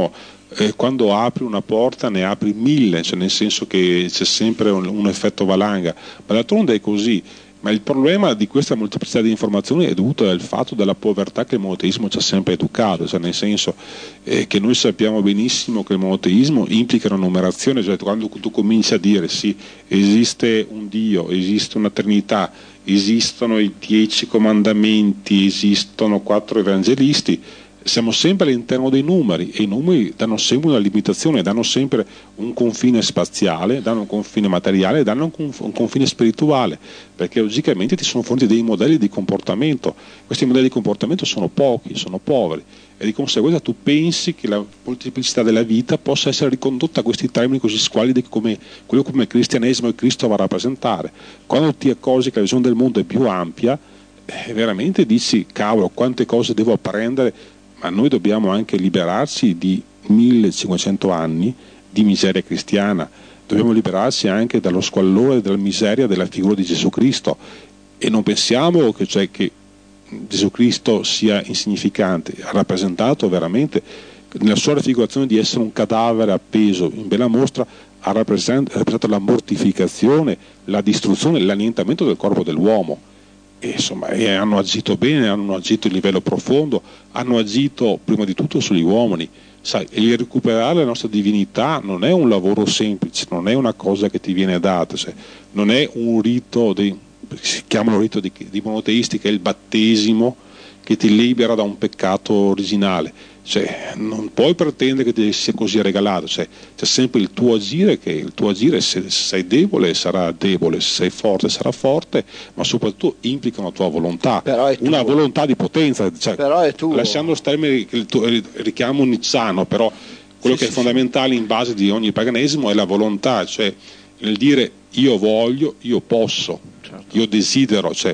eh, quando apri una porta ne apri mille, cioè nel senso che c'è sempre un, un effetto valanga, ma d'altronde è così. Ma il problema di questa molteplicità di informazioni è dovuto al fatto della povertà che il monoteismo ci ha sempre educato, cioè nel senso eh, che noi sappiamo benissimo che il monoteismo implica una numerazione, cioè quando tu cominci a dire sì, esiste un Dio, esiste una Trinità, esistono i dieci comandamenti, esistono quattro evangelisti, siamo sempre all'interno dei numeri e i numeri danno sempre una limitazione, danno sempre un confine spaziale, danno un confine materiale, danno un, conf- un confine spirituale, perché logicamente ti sono forniti dei modelli di comportamento. Questi modelli di comportamento sono pochi, sono poveri e di conseguenza tu pensi che la molteplicità della vita possa essere ricondotta a questi termini così squallidi come quello come il cristianesimo e Cristo va a rappresentare. Quando ti accorgi che la visione del mondo è più ampia, eh, veramente dici cavolo, quante cose devo apprendere. Ma noi dobbiamo anche liberarci di millecinquecento anni di miseria cristiana, dobbiamo liberarci anche dallo squallore e dalla miseria della figura di Gesù Cristo, e non pensiamo che, cioè, che Gesù Cristo sia insignificante, ha rappresentato veramente nella sua raffigurazione di essere un cadavere appeso in bella mostra, ha rappresentato la mortificazione, la distruzione, l'annientamento del corpo dell'uomo. E insomma, e hanno agito bene, hanno agito a livello profondo, hanno agito prima di tutto sugli uomini. Sai, e recuperare la nostra divinità non è un lavoro semplice, non è una cosa che ti viene data, cioè, non è un rito, di, si chiama rito di, di monoteisti, che è il battesimo che ti libera da un peccato originale. Cioè, non puoi pretendere che ti sia così regalato, cioè, c'è sempre il tuo agire, che il tuo agire, se sei debole sarà debole, se sei forte sarà forte, ma soprattutto implica una tua volontà, una volontà di potenza, cioè, però è tuo. Lasciando stare il, tuo, il richiamo nizzano, però quello sì, che sì, è fondamentale in base di ogni paganesimo è la volontà, cioè il dire io voglio, io posso, certo. Io desidero, cioè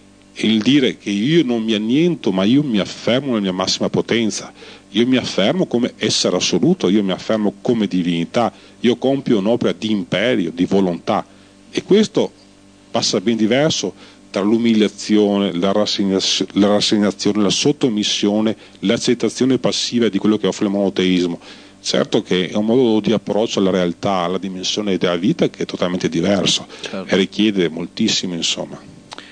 il dire che io non mi anniento, ma io mi affermo nella mia massima potenza, io mi affermo come essere assoluto, io mi affermo come divinità, io compio un'opera di imperio, di volontà, e questo passa ben diverso tra l'umiliazione, la rassegnazione, la, rassegnazione, la sottomissione, l'accettazione passiva di quello che offre il monoteismo. Certo che è un modo di approccio alla realtà, alla dimensione della vita che è totalmente diverso, certo. E richiede moltissimo, insomma.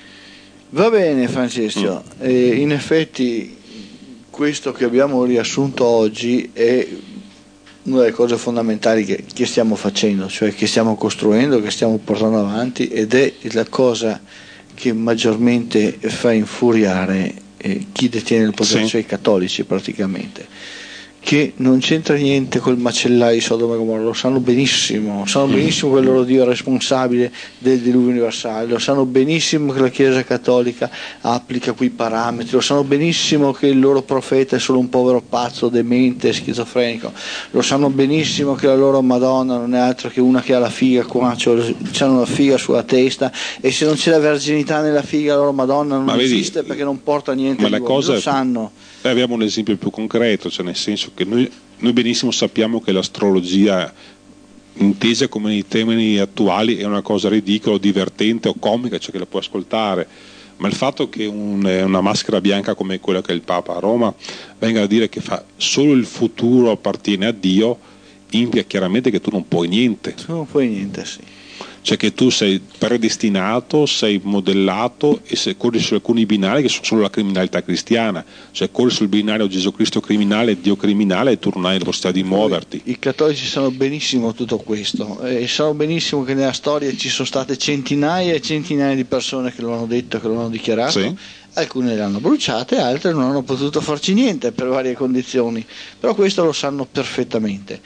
Va bene Francesco, mm. eh, in effetti questo che abbiamo riassunto oggi è una delle cose fondamentali che, che stiamo facendo, cioè che stiamo costruendo, che stiamo portando avanti, ed è la cosa che maggiormente fa infuriare eh, chi detiene il potere, sì. Cioè i cattolici praticamente, che non c'entra niente col macellare di Sodoma e Gomorra, lo sanno benissimo, sanno benissimo che il loro Dio è responsabile del diluvio universale, lo sanno benissimo che la Chiesa Cattolica applica quei parametri, lo sanno benissimo che il loro profeta è solo un povero pazzo, demente, schizofrenico, lo sanno benissimo che la loro Madonna non è altro che una che ha la figa qua, cioè hanno la figa sulla testa, e se non c'è la verginità nella figa la loro Madonna non ma esiste vedi, perché non porta niente ma di la buono, cosa lo sanno. Eh, abbiamo un esempio più concreto, cioè nel senso che noi, noi benissimo sappiamo che l'astrologia intesa come nei termini attuali è una cosa ridicola, divertente o comica, cioè che la puoi ascoltare, ma il fatto che un, una maschera bianca come quella che è il Papa a Roma venga a dire che fa solo il futuro appartiene a Dio implica chiaramente che tu non puoi niente. Tu non puoi niente, sì. Cioè che tu sei predestinato, sei modellato e se corri su alcuni binari che sono solo la criminalità cristiana, cioè corri sul binario Gesù Cristo criminale, Dio criminale, e tu non hai la possibilità di muoverti. I cattolici sanno benissimo tutto questo e sanno benissimo che nella storia ci sono state centinaia e centinaia di persone che lo hanno detto, che lo hanno dichiarato, sì. Alcune le hanno bruciate, altre non hanno potuto farci niente per varie condizioni, però questo lo sanno perfettamente.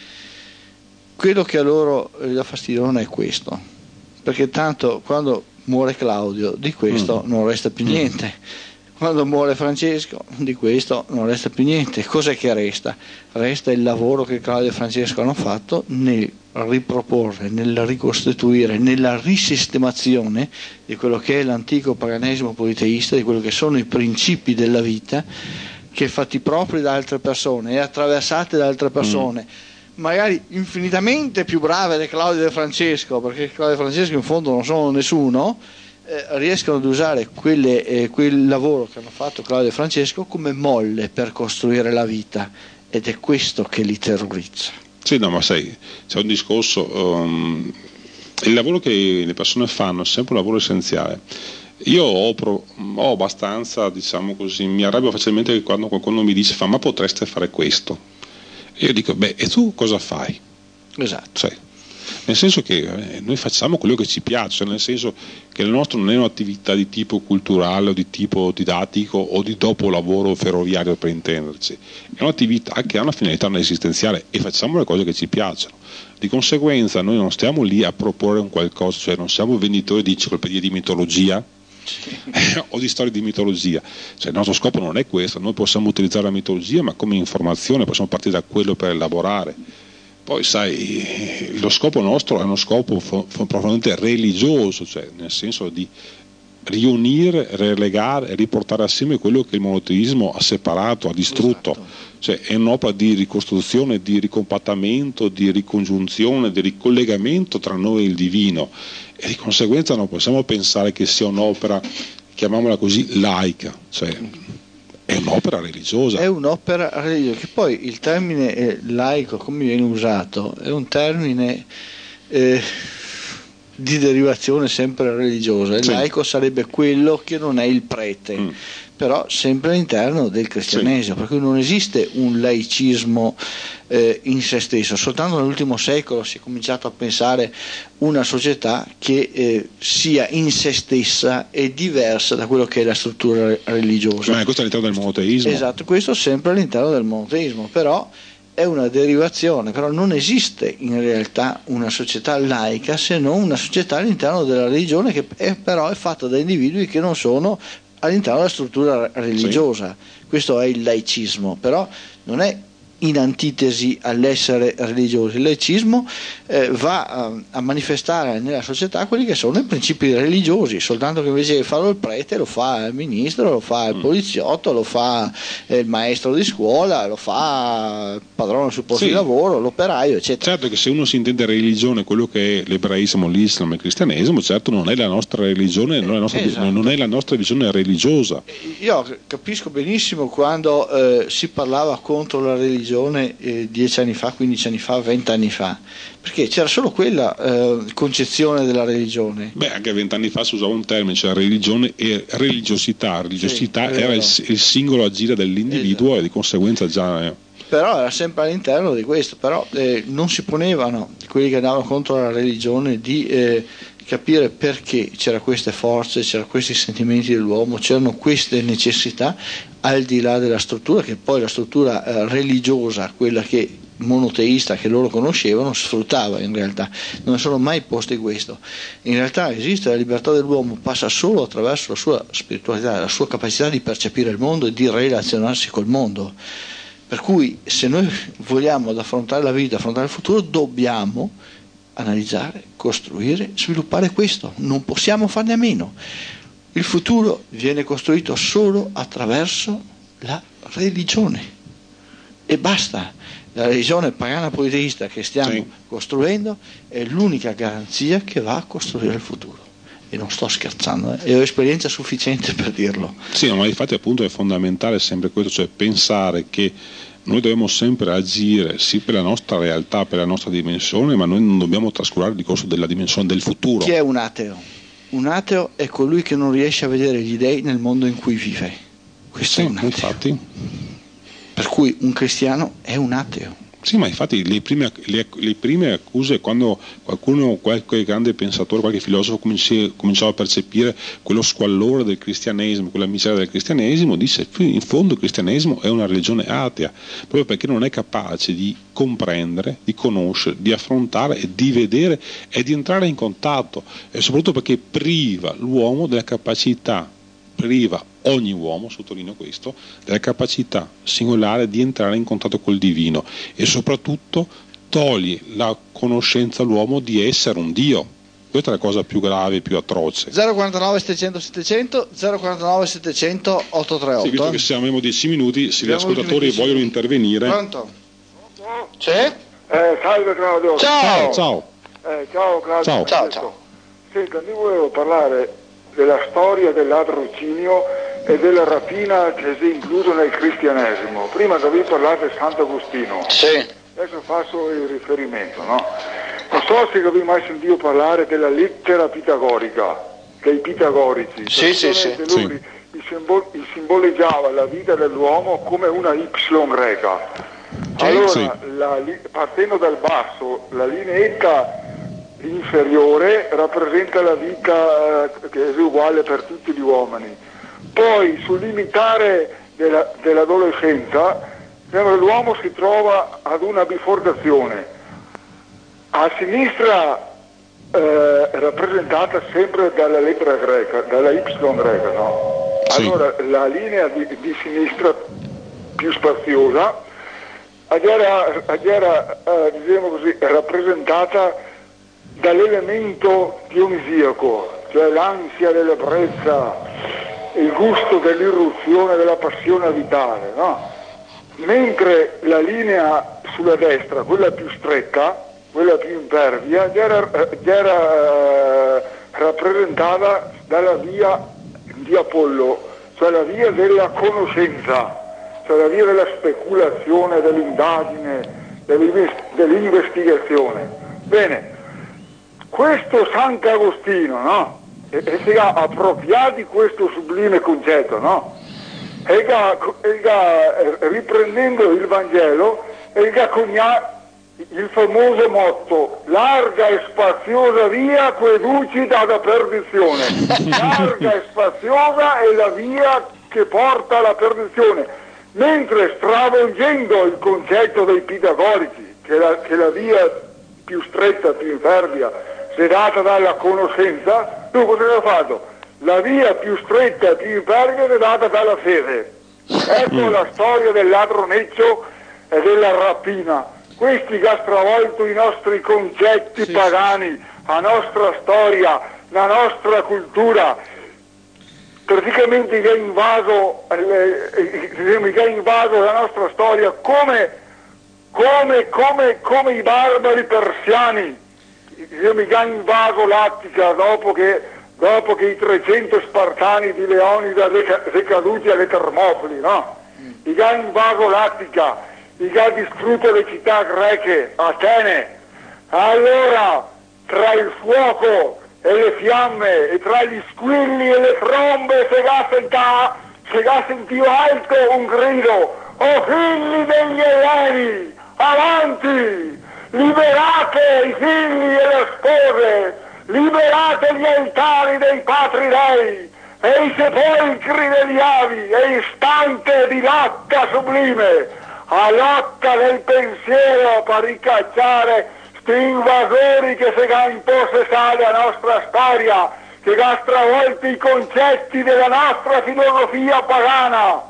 Quello che a loro dà fastidio non è questo, perché tanto quando muore Claudio di questo mm. non resta più niente, quando muore Francesco di questo non resta più niente. Cos'è che resta? Resta il lavoro che Claudio e Francesco hanno fatto nel riproporre, nel ricostituire, nella risistemazione di quello che è l'antico paganesimo politeista, di quello che sono i principi della vita, che fatti propri da altre persone e attraversati da altre persone, mm. magari infinitamente più brave di Claudio e Francesco, perché Claudio e Francesco in fondo non sono nessuno, eh, riescono ad usare quelle, eh, quel lavoro che hanno fatto Claudio e Francesco come molle per costruire la vita, ed è questo che li terrorizza. Sì, no, ma sai, c'è un discorso, um, il lavoro che le persone fanno è sempre un lavoro essenziale. Io ho, pro, ho abbastanza, diciamo così, mi arrabbio facilmente quando qualcuno mi dice fa, ma potreste fare questo, e io dico, beh, e tu cosa fai? Esatto. Cioè, nel senso che eh, noi facciamo quello che ci piace, nel senso che il nostro non è un'attività di tipo culturale o di tipo didattico o di dopolavoro ferroviario, per intenderci, è un'attività che ha una finalità non esistenziale e facciamo le cose che ci piacciono. Di conseguenza noi non stiamo lì a proporre un qualcosa, cioè non siamo venditori di enciclopedie di mitologia o di storie di mitologia, cioè il nostro scopo non è questo. Noi possiamo utilizzare la mitologia ma come informazione, possiamo partire da quello per elaborare. Poi sai, lo scopo nostro è uno scopo fo- fo- profondamente religioso, cioè nel senso di riunire, relegare e riportare assieme quello che il monoteismo ha separato, ha distrutto. Esatto. Cioè è un'opera di ricostruzione, di ricompattamento, di ricongiunzione, di ricollegamento tra noi e il divino, e di conseguenza non possiamo pensare che sia un'opera, chiamiamola così, laica, cioè è un'opera religiosa. È un'opera religiosa, che poi il termine eh, laico, come viene usato, è un termine eh, di derivazione sempre religiosa. Il sì. laico sarebbe quello che non è il prete, mm. però sempre all'interno del cristianesimo, sì. per cui non esiste un laicismo eh, in se stesso. Soltanto nell'ultimo secolo si è cominciato a pensare una società che eh, sia in se stessa e diversa da quello che è la struttura religiosa. Ma questo è all'interno del monoteismo. Esatto, questo sempre all'interno del monoteismo, però è una derivazione, però non esiste in realtà una società laica se non una società all'interno della religione che è, però è fatta da individui che non sono all'interno della struttura religiosa. Sì. Questo è il laicismo, però non è in antitesi all'essere religioso. Il laicismo eh, va a, a manifestare nella società quelli che sono i principi religiosi, soltanto che invece di farlo il prete lo fa il ministro, lo fa il poliziotto, lo fa eh, il maestro di scuola, lo fa il padrone sul posto sì. di lavoro, l'operaio, eccetera. Certo che se uno si intende religione quello che è l'ebraismo, l'islam e il cristianesimo, certo non è la nostra religione, non è la nostra, esatto. non è la nostra visione religiosa. Io capisco benissimo quando eh, si parlava contro la religione Eh, dieci anni fa, quindici anni fa, venti anni fa, perché c'era solo quella eh, concezione della religione. Beh, anche vent'anni fa si usava un termine, cioè religione e religiosità. Religiosità sì, era il, il singolo agire dell'individuo, esatto. e di conseguenza già eh. però era sempre all'interno di questo, però eh, non si ponevano quelli che andavano contro la religione di eh, capire perché c'erano queste forze, c'erano questi sentimenti dell'uomo, c'erano queste necessità al di là della struttura, che poi la struttura eh, religiosa, quella che monoteista che loro conoscevano, sfruttava in realtà. Non sono mai posti questo. In realtà esiste la libertà dell'uomo, passa solo attraverso la sua spiritualità, la sua capacità di percepire il mondo e di relazionarsi col mondo. Per cui se noi vogliamo affrontare la vita, affrontare il futuro, dobbiamo analizzare, costruire, sviluppare questo, non possiamo farne a meno. Il futuro viene costruito solo attraverso la religione e basta. La religione pagana politeista che stiamo sì. costruendo è l'unica garanzia che va a costruire il futuro, e non sto scherzando, eh. e ho esperienza sufficiente per dirlo. Sì, ma infatti appunto è fondamentale sempre questo, cioè pensare che noi dobbiamo sempre agire sì per la nostra realtà, per la nostra dimensione, ma noi non dobbiamo trascurare il discorso della dimensione del futuro. Chi è un ateo? Un ateo è colui che non riesce a vedere gli dei nel mondo in cui vive. Questo sì, è un ateo. Infatti. Per cui un cristiano è un ateo. Sì, ma infatti le prime, le, le prime accuse, quando qualcuno, qualche grande pensatore, qualche filosofo cominci, cominciava a percepire quello squallore del cristianesimo, quella miseria del cristianesimo, disse in fondo il cristianesimo è una religione atea, proprio perché non è capace di comprendere, di conoscere, di affrontare e di vedere e di entrare in contatto, e soprattutto perché priva l'uomo della capacità, priva ogni uomo, sottolineo questo, della capacità singolare di entrare in contatto col divino, e soprattutto toglie la conoscenza all'uomo di essere un Dio. Questa è la cosa più grave e più atroce. zero quarantanove settecento settecento, zero quarantanove settecento ottocentotrentotto. Sì, visto che siamo abbiamo dieci minuti, se gli ascoltatori vogliono intervenire. Pronto? Sì? Eh, salve Claudio. Ciao. Ciao. Eh, ciao Claudio. Ciao. Ciao, ciao. Senta, io volevo parlare della storia del ladrocinio e della rapina che si è incluso nel cristianesimo. Prima avevi parlato di Sant'Agostino. Sì. Adesso faccio il riferimento, no? Non so se avevi mai sentito parlare della lettera pitagorica, dei pitagorici. Sì, sì, sì. Lui sì. Il simbol- il simboleggiava la vita dell'uomo come una Y greca. Sì, allora, sì. la li- partendo dal basso, la lineetta inferiore rappresenta la vita eh, che è uguale per tutti gli uomini. Poi sul limitare della, dell'adolescenza l'uomo si trova ad una biforcazione. A sinistra eh, rappresentata sempre dalla lettera greca, dalla Y greca, no? Sì. Allora la linea di, di sinistra più spaziosa era, era eh, diciamo così, rappresentata dall'elemento dionisiaco, cioè l'ansia dell'ebbrezza, il gusto dell'irruzione della passione vitale, no? Mentre la linea sulla destra, quella più stretta, quella più impervia, era, era eh, rappresentata dalla via di Apollo, cioè la via della conoscenza, cioè la via della speculazione, dell'indagine, dell'investigazione. Bene, questo Sant'Agostino, no? E, e si è appropriato di questo sublime concetto, no? E ga, e ga, riprendendo il Vangelo, e ga cognato il famoso motto: larga e spaziosa via che duci dalla perdizione. Larga e spaziosa è la via che porta alla perdizione, mentre stravolgendo il concetto dei pitagorici, che la, che la via più stretta, più impervia, sedata dalla conoscenza, tu cosa hai fatto? La via più stretta e più impervia è data dalla fede. Ecco la storia del ladroneccio e della rapina. Questi che ha stravolto i nostri concetti sì, pagani, la nostra storia, la nostra cultura, praticamente che ha invaso, eh, che ha invaso la nostra storia come, come, come, come i barbari persiani, che ha invaso l'Attica dopo che, dopo che i trecento spartani di Leonida decaduti alle Termopili, no? Mm. Che ha invaso l'Attica, che ha distrutto le città greche, Atene. Allora, tra il fuoco e le fiamme, e tra gli squilli e le trombe, se ha sentito, se ha sentito alto un grido: o figli degli Eleni, avanti, liberate i figli e le spose, liberate gli altari dei patri dei, e i sepolcri degli avi, e istante di lotta sublime, a lotta del pensiero per ricacciare sti invasori che si hanno impossessato la nostra storia, che hanno stravolto i concetti della nostra filosofia pagana.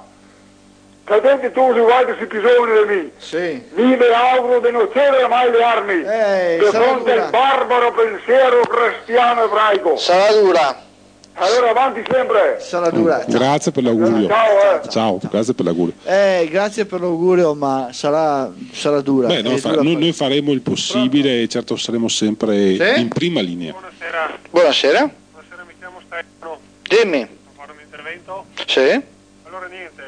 Sapete tu su quanti si bisogna di me? Sì. Mi mi auguro di non cedere mai le armi eh, di fronte al barbaro pensiero cristiano ebraico. Sarà dura. Allora avanti sempre. Sarà dura. Grazie per l'augurio. Ciao, eh. Ciao, grazie per l'augurio. Eh, grazie per l'augurio, ma sarà, sarà dura. Beh, noi, fa, dura noi, per... noi faremo il possibile e certo saremo sempre sì? in prima linea. Buonasera. Buonasera. Buonasera, mi chiamo Stefano. Dimmi. Posso fare un intervento? Sì. Allora niente,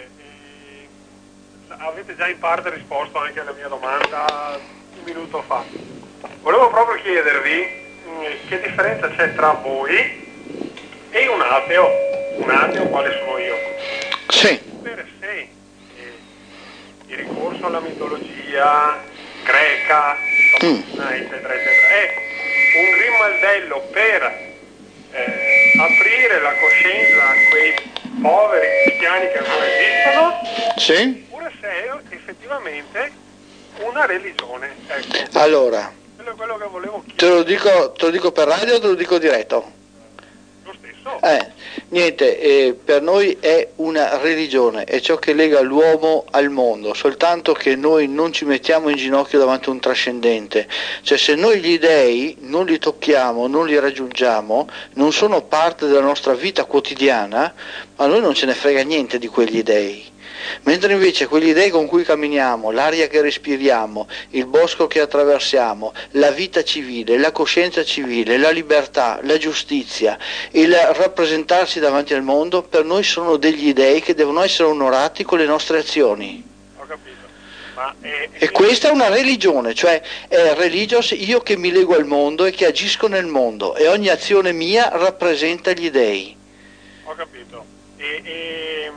eh, avete già in parte risposto anche alla mia domanda un minuto fa. Volevo proprio chiedervi mh, che differenza c'è tra voi e un ateo, un ateo quale sono io. Sì. Per sé eh, il ricorso alla mitologia greca, mm. eccetera, eccetera, è un grimaldello per eh, aprire la coscienza a quei poveri cristiani che ancora esistono, sì. Oppure se è effettivamente una religione. Ecco. Allora, quello è quello che volevo chiedere. te lo dico, te lo dico per radio o te lo dico diretto? Eh, niente, eh, per noi è una religione, è ciò che lega l'uomo al mondo, soltanto che noi non ci mettiamo in ginocchio davanti a un trascendente, cioè se noi gli dei non li tocchiamo, non li raggiungiamo, non sono parte della nostra vita quotidiana, a noi non ce ne frega niente di quegli dei. mentre invece quegli dei con cui camminiamo, l'aria che respiriamo, il bosco che attraversiamo, la vita civile, la coscienza civile, la libertà, la giustizia, il rappresentarsi davanti al mondo, per noi sono degli dei che devono essere onorati con le nostre azioni. Ho capito. Ma è, E questa è una religione, cioè è religious, io che mi lego al mondo e che agisco nel mondo, e ogni azione mia rappresenta gli dei. Ho capito. E, e,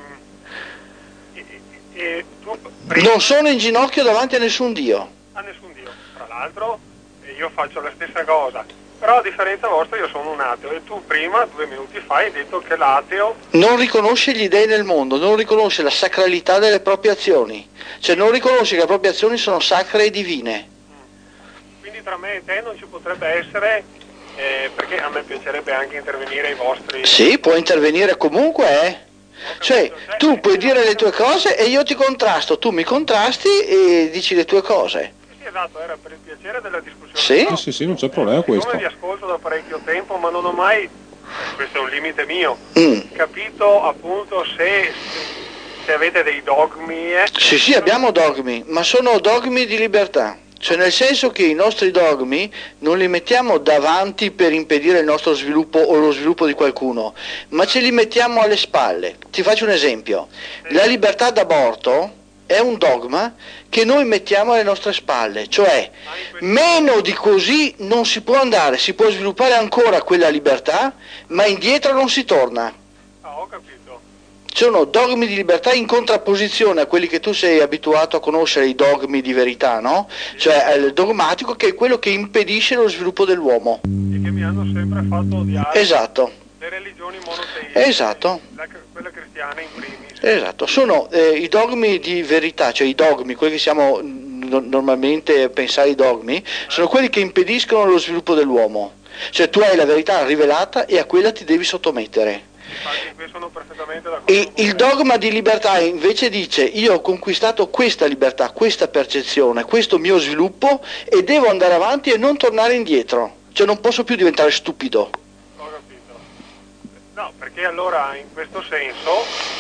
e, e tu prima... Non sono in ginocchio davanti a nessun Dio. A nessun Dio. Tra l'altro io faccio la stessa cosa, però a differenza vostra io sono un ateo e tu prima, due minuti fa, hai detto che l'ateo Non riconosce gli dei nel mondo, non riconosce la sacralità delle proprie azioni, cioè non riconosce che le proprie azioni sono sacre e divine. Quindi tra me e te non ci potrebbe essere, eh, perché a me piacerebbe anche intervenire ai vostri... Sì, può intervenire comunque, eh. Cioè, tu puoi dire le tue cose e io ti contrasto, tu mi contrasti e dici le tue cose. Sì, esatto, era per il piacere della discussione. Sì? No, Sì, sì, non c'è problema siccome questo. vi ascolto da parecchio tempo, ma non ho mai, questo è un limite mio, Mm. capito appunto se, se avete dei dogmi. Eh. Sì, sì, abbiamo dogmi, ma sono dogmi di libertà. Cioè nel senso che i nostri dogmi non li mettiamo davanti per impedire il nostro sviluppo o lo sviluppo di qualcuno, ma ce li mettiamo alle spalle. Ti faccio un esempio. La libertà d'aborto è un dogma che noi mettiamo alle nostre spalle, cioè meno di così non si può andare, si può sviluppare ancora quella libertà, ma indietro non si torna. Ah, ho capito. Sono dogmi di libertà in contrapposizione a quelli che tu sei abituato a conoscere, i dogmi di verità, no? Cioè il dogmatico, che è quello che impedisce lo sviluppo dell'uomo. E che mi hanno sempre fatto odiare Esatto, le religioni monoteiste, esatto, la, quella cristiana in primis. esatto. Sono eh, i dogmi di verità, cioè i dogmi, quelli che siamo no- normalmente pensare i dogmi, sono quelli che impediscono lo sviluppo dell'uomo. Cioè tu hai la verità rivelata e a quella ti devi sottomettere. Infatti qui sono perfettamente d'accordo E con il te. dogma di libertà invece dice: io ho conquistato questa libertà, questa percezione, questo mio sviluppo e devo andare avanti e non tornare indietro, cioè non posso più diventare stupido. Ho capito. No, perché allora in questo senso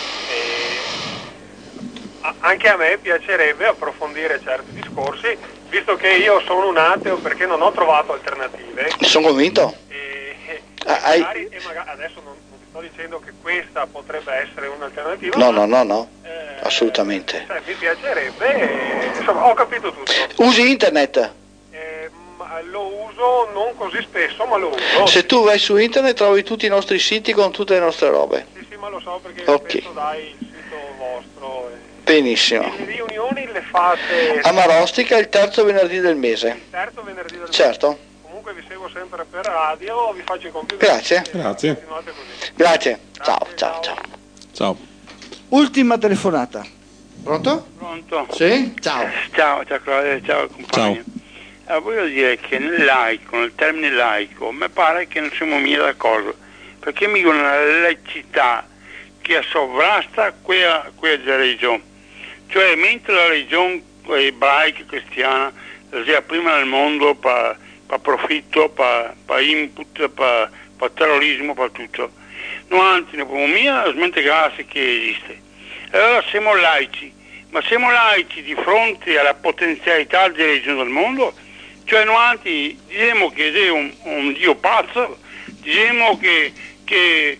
eh, a- anche a me piacerebbe approfondire certi discorsi, visto che io sono un ateo perché non ho trovato alternative. Sono convinto. E, e, Ah, hai- magari, e magari adesso non, non ti sto dicendo che questa potrebbe essere un'alternativa. No, ma, no, no, no, eh, assolutamente. cioè, mi piacerebbe, e, insomma, ho capito tutto. Usi internet? Eh, ma lo uso non così spesso, ma lo uso. Se tu vai su internet trovi tutti i nostri siti con tutte le nostre robe. Sì, sì, ma lo so perché Ok. spesso dai il sito vostro. E... Benissimo. Le riunioni le fate A Marostica il terzo venerdì del mese. il terzo venerdì del Certo. mese. Comunque vi seguo sempre per radio, vi faccio i compiti. Grazie. e Grazie. continuate così. Grazie. Ciao, Grazie, ciao, ciao. Ciao. Ultima telefonata. Pronto? Pronto? Sì? Ciao. Ciao, ciao Claudia, ciao compagni. Ciao. Eh, voglio dire che nel laico, nel termine laico, mi pare che non siamo mica d'accordo, perché mi dicono una laicità che sovrasta quella, quella della religione. Cioè, mentre la religione ebraica cristiana sia prima nel mondo per profitto, per input, per terrorismo, per tutto, noi anzi, l'economia smentegarsi che esiste. Allora siamo laici, ma siamo laici di fronte alla potenzialità delle religioni del mondo? Cioè noi anzi diciamo che è un, un Dio pazzo, diciamo che, che,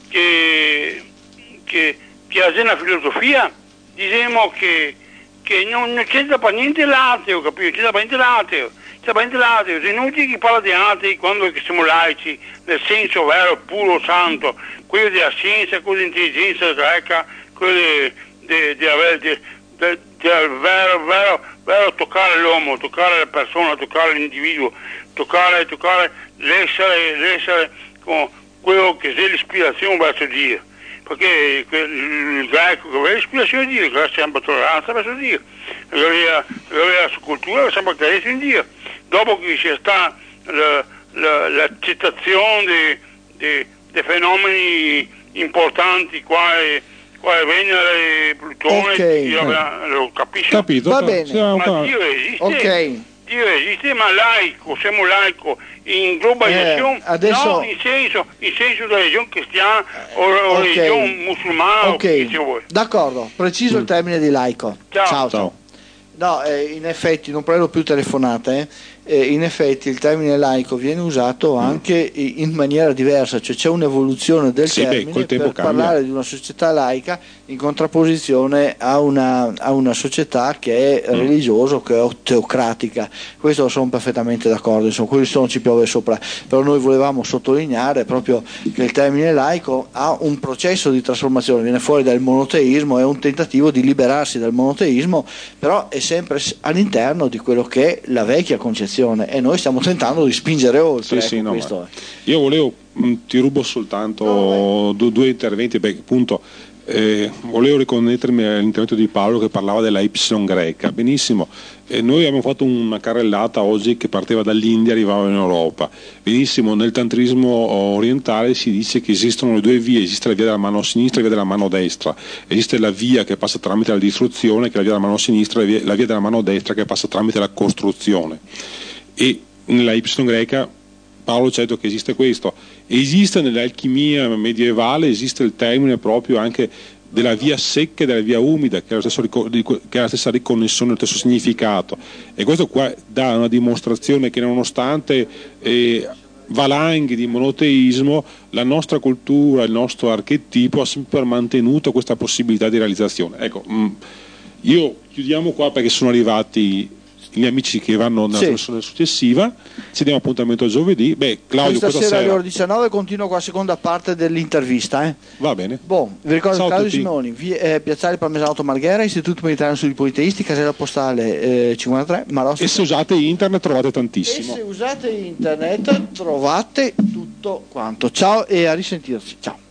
che, che, che ha una filosofia, diciamo che, che non, non c'entra per niente l'ateo, capito? C'entra per niente l'ateo, c'entra per niente l'ateo, è inutile che parla di atei quando siamo laici, nel senso vero, puro, santo, quello della scienza, quello dell'intelligenza greca, quello di, di avere, di, di, di vero, vero, vero toccare l'uomo, toccare la persona, toccare l'individuo, toccare, toccare l'essere, l'essere con quello che è l'ispirazione verso Dio. Perché il greco che aveva l'ispirazione di Dio, che aveva sempre tolleranza verso Dio, che aveva, che aveva la sua cultura, aveva sempre creduto in Dio. Dopo che c'è stata la, la, l'accettazione dei fenomeni importanti, quali, quali Venere, Plutone, Ok. Dio aveva, lo capisce? Capito? Va Però, bene. siamo Ma qua. Dio esiste, Ok. Dio laico esiste, ma laico, siamo laico in globalizzazione, eh, adesso... no, in senso, in senso della religione cristiana o, o okay. religione musulmana, ok, o che ci vuoi. D'accordo, preciso mm. il termine di laico. Ciao. Ciao. Ciao. No, eh, in effetti non prendo più telefonate, eh. Eh, in effetti il termine laico viene usato anche mm. in maniera diversa, cioè c'è un'evoluzione del sì, termine beh, per cambia. parlare di una società laica in contrapposizione a una, a una società che è mm. religiosa o che è teocratica. Questo sono perfettamente d'accordo, insomma, questo non ci piove sopra, però noi volevamo sottolineare proprio che il termine laico ha un processo di trasformazione, viene fuori dal monoteismo, è un tentativo di liberarsi dal monoteismo, però è sempre all'interno di quello che è la vecchia concezione e noi stiamo tentando di spingere oltre. Sì, ecco, sì, no, questo è. Io volevo, mh, ti rubo soltanto no, due, due interventi, perché appunto eh, volevo riconnettermi all'intervento di Paolo che parlava della Y greca. Benissimo, eh, noi abbiamo fatto una carrellata oggi che partiva dall'India e arrivava in Europa. Benissimo, nel tantrismo orientale si dice che esistono le due vie, esiste la via della mano sinistra e la via della mano destra, esiste la via che passa tramite la distruzione, che è la via della mano sinistra, e la via, la via della mano destra che passa tramite la costruzione. E nella Y greca Paolo ci ha detto che esiste questo, esiste nell'alchimia medievale, esiste il termine proprio anche della via secca e della via umida, che è, lo stesso, che è la stessa riconnessione, lo stesso significato, e questo qua dà una dimostrazione che nonostante eh, valanghi di monoteismo, la nostra cultura, il nostro archetipo ha sempre mantenuto questa possibilità di realizzazione. Ecco, mh, io chiudiamo qua perché sono arrivati gli amici che vanno nella trasmissione sì. successiva. Ci diamo appuntamento a giovedì. Beh, Claudio, questa, questa sera alle ore diciannove continuo con la seconda parte dell'intervista. Eh. Va bene. Bon, vi ricordo Ciao Claudio Simoni, via, eh, Piazzale Parmesano Marghera, Istituto Mediterraneo Studi Politeisti, casella postale eh, cinquantatré, Marossi. E se usate internet trovate tantissimo. E se usate internet trovate tutto quanto. Ciao e a risentirci. Ciao.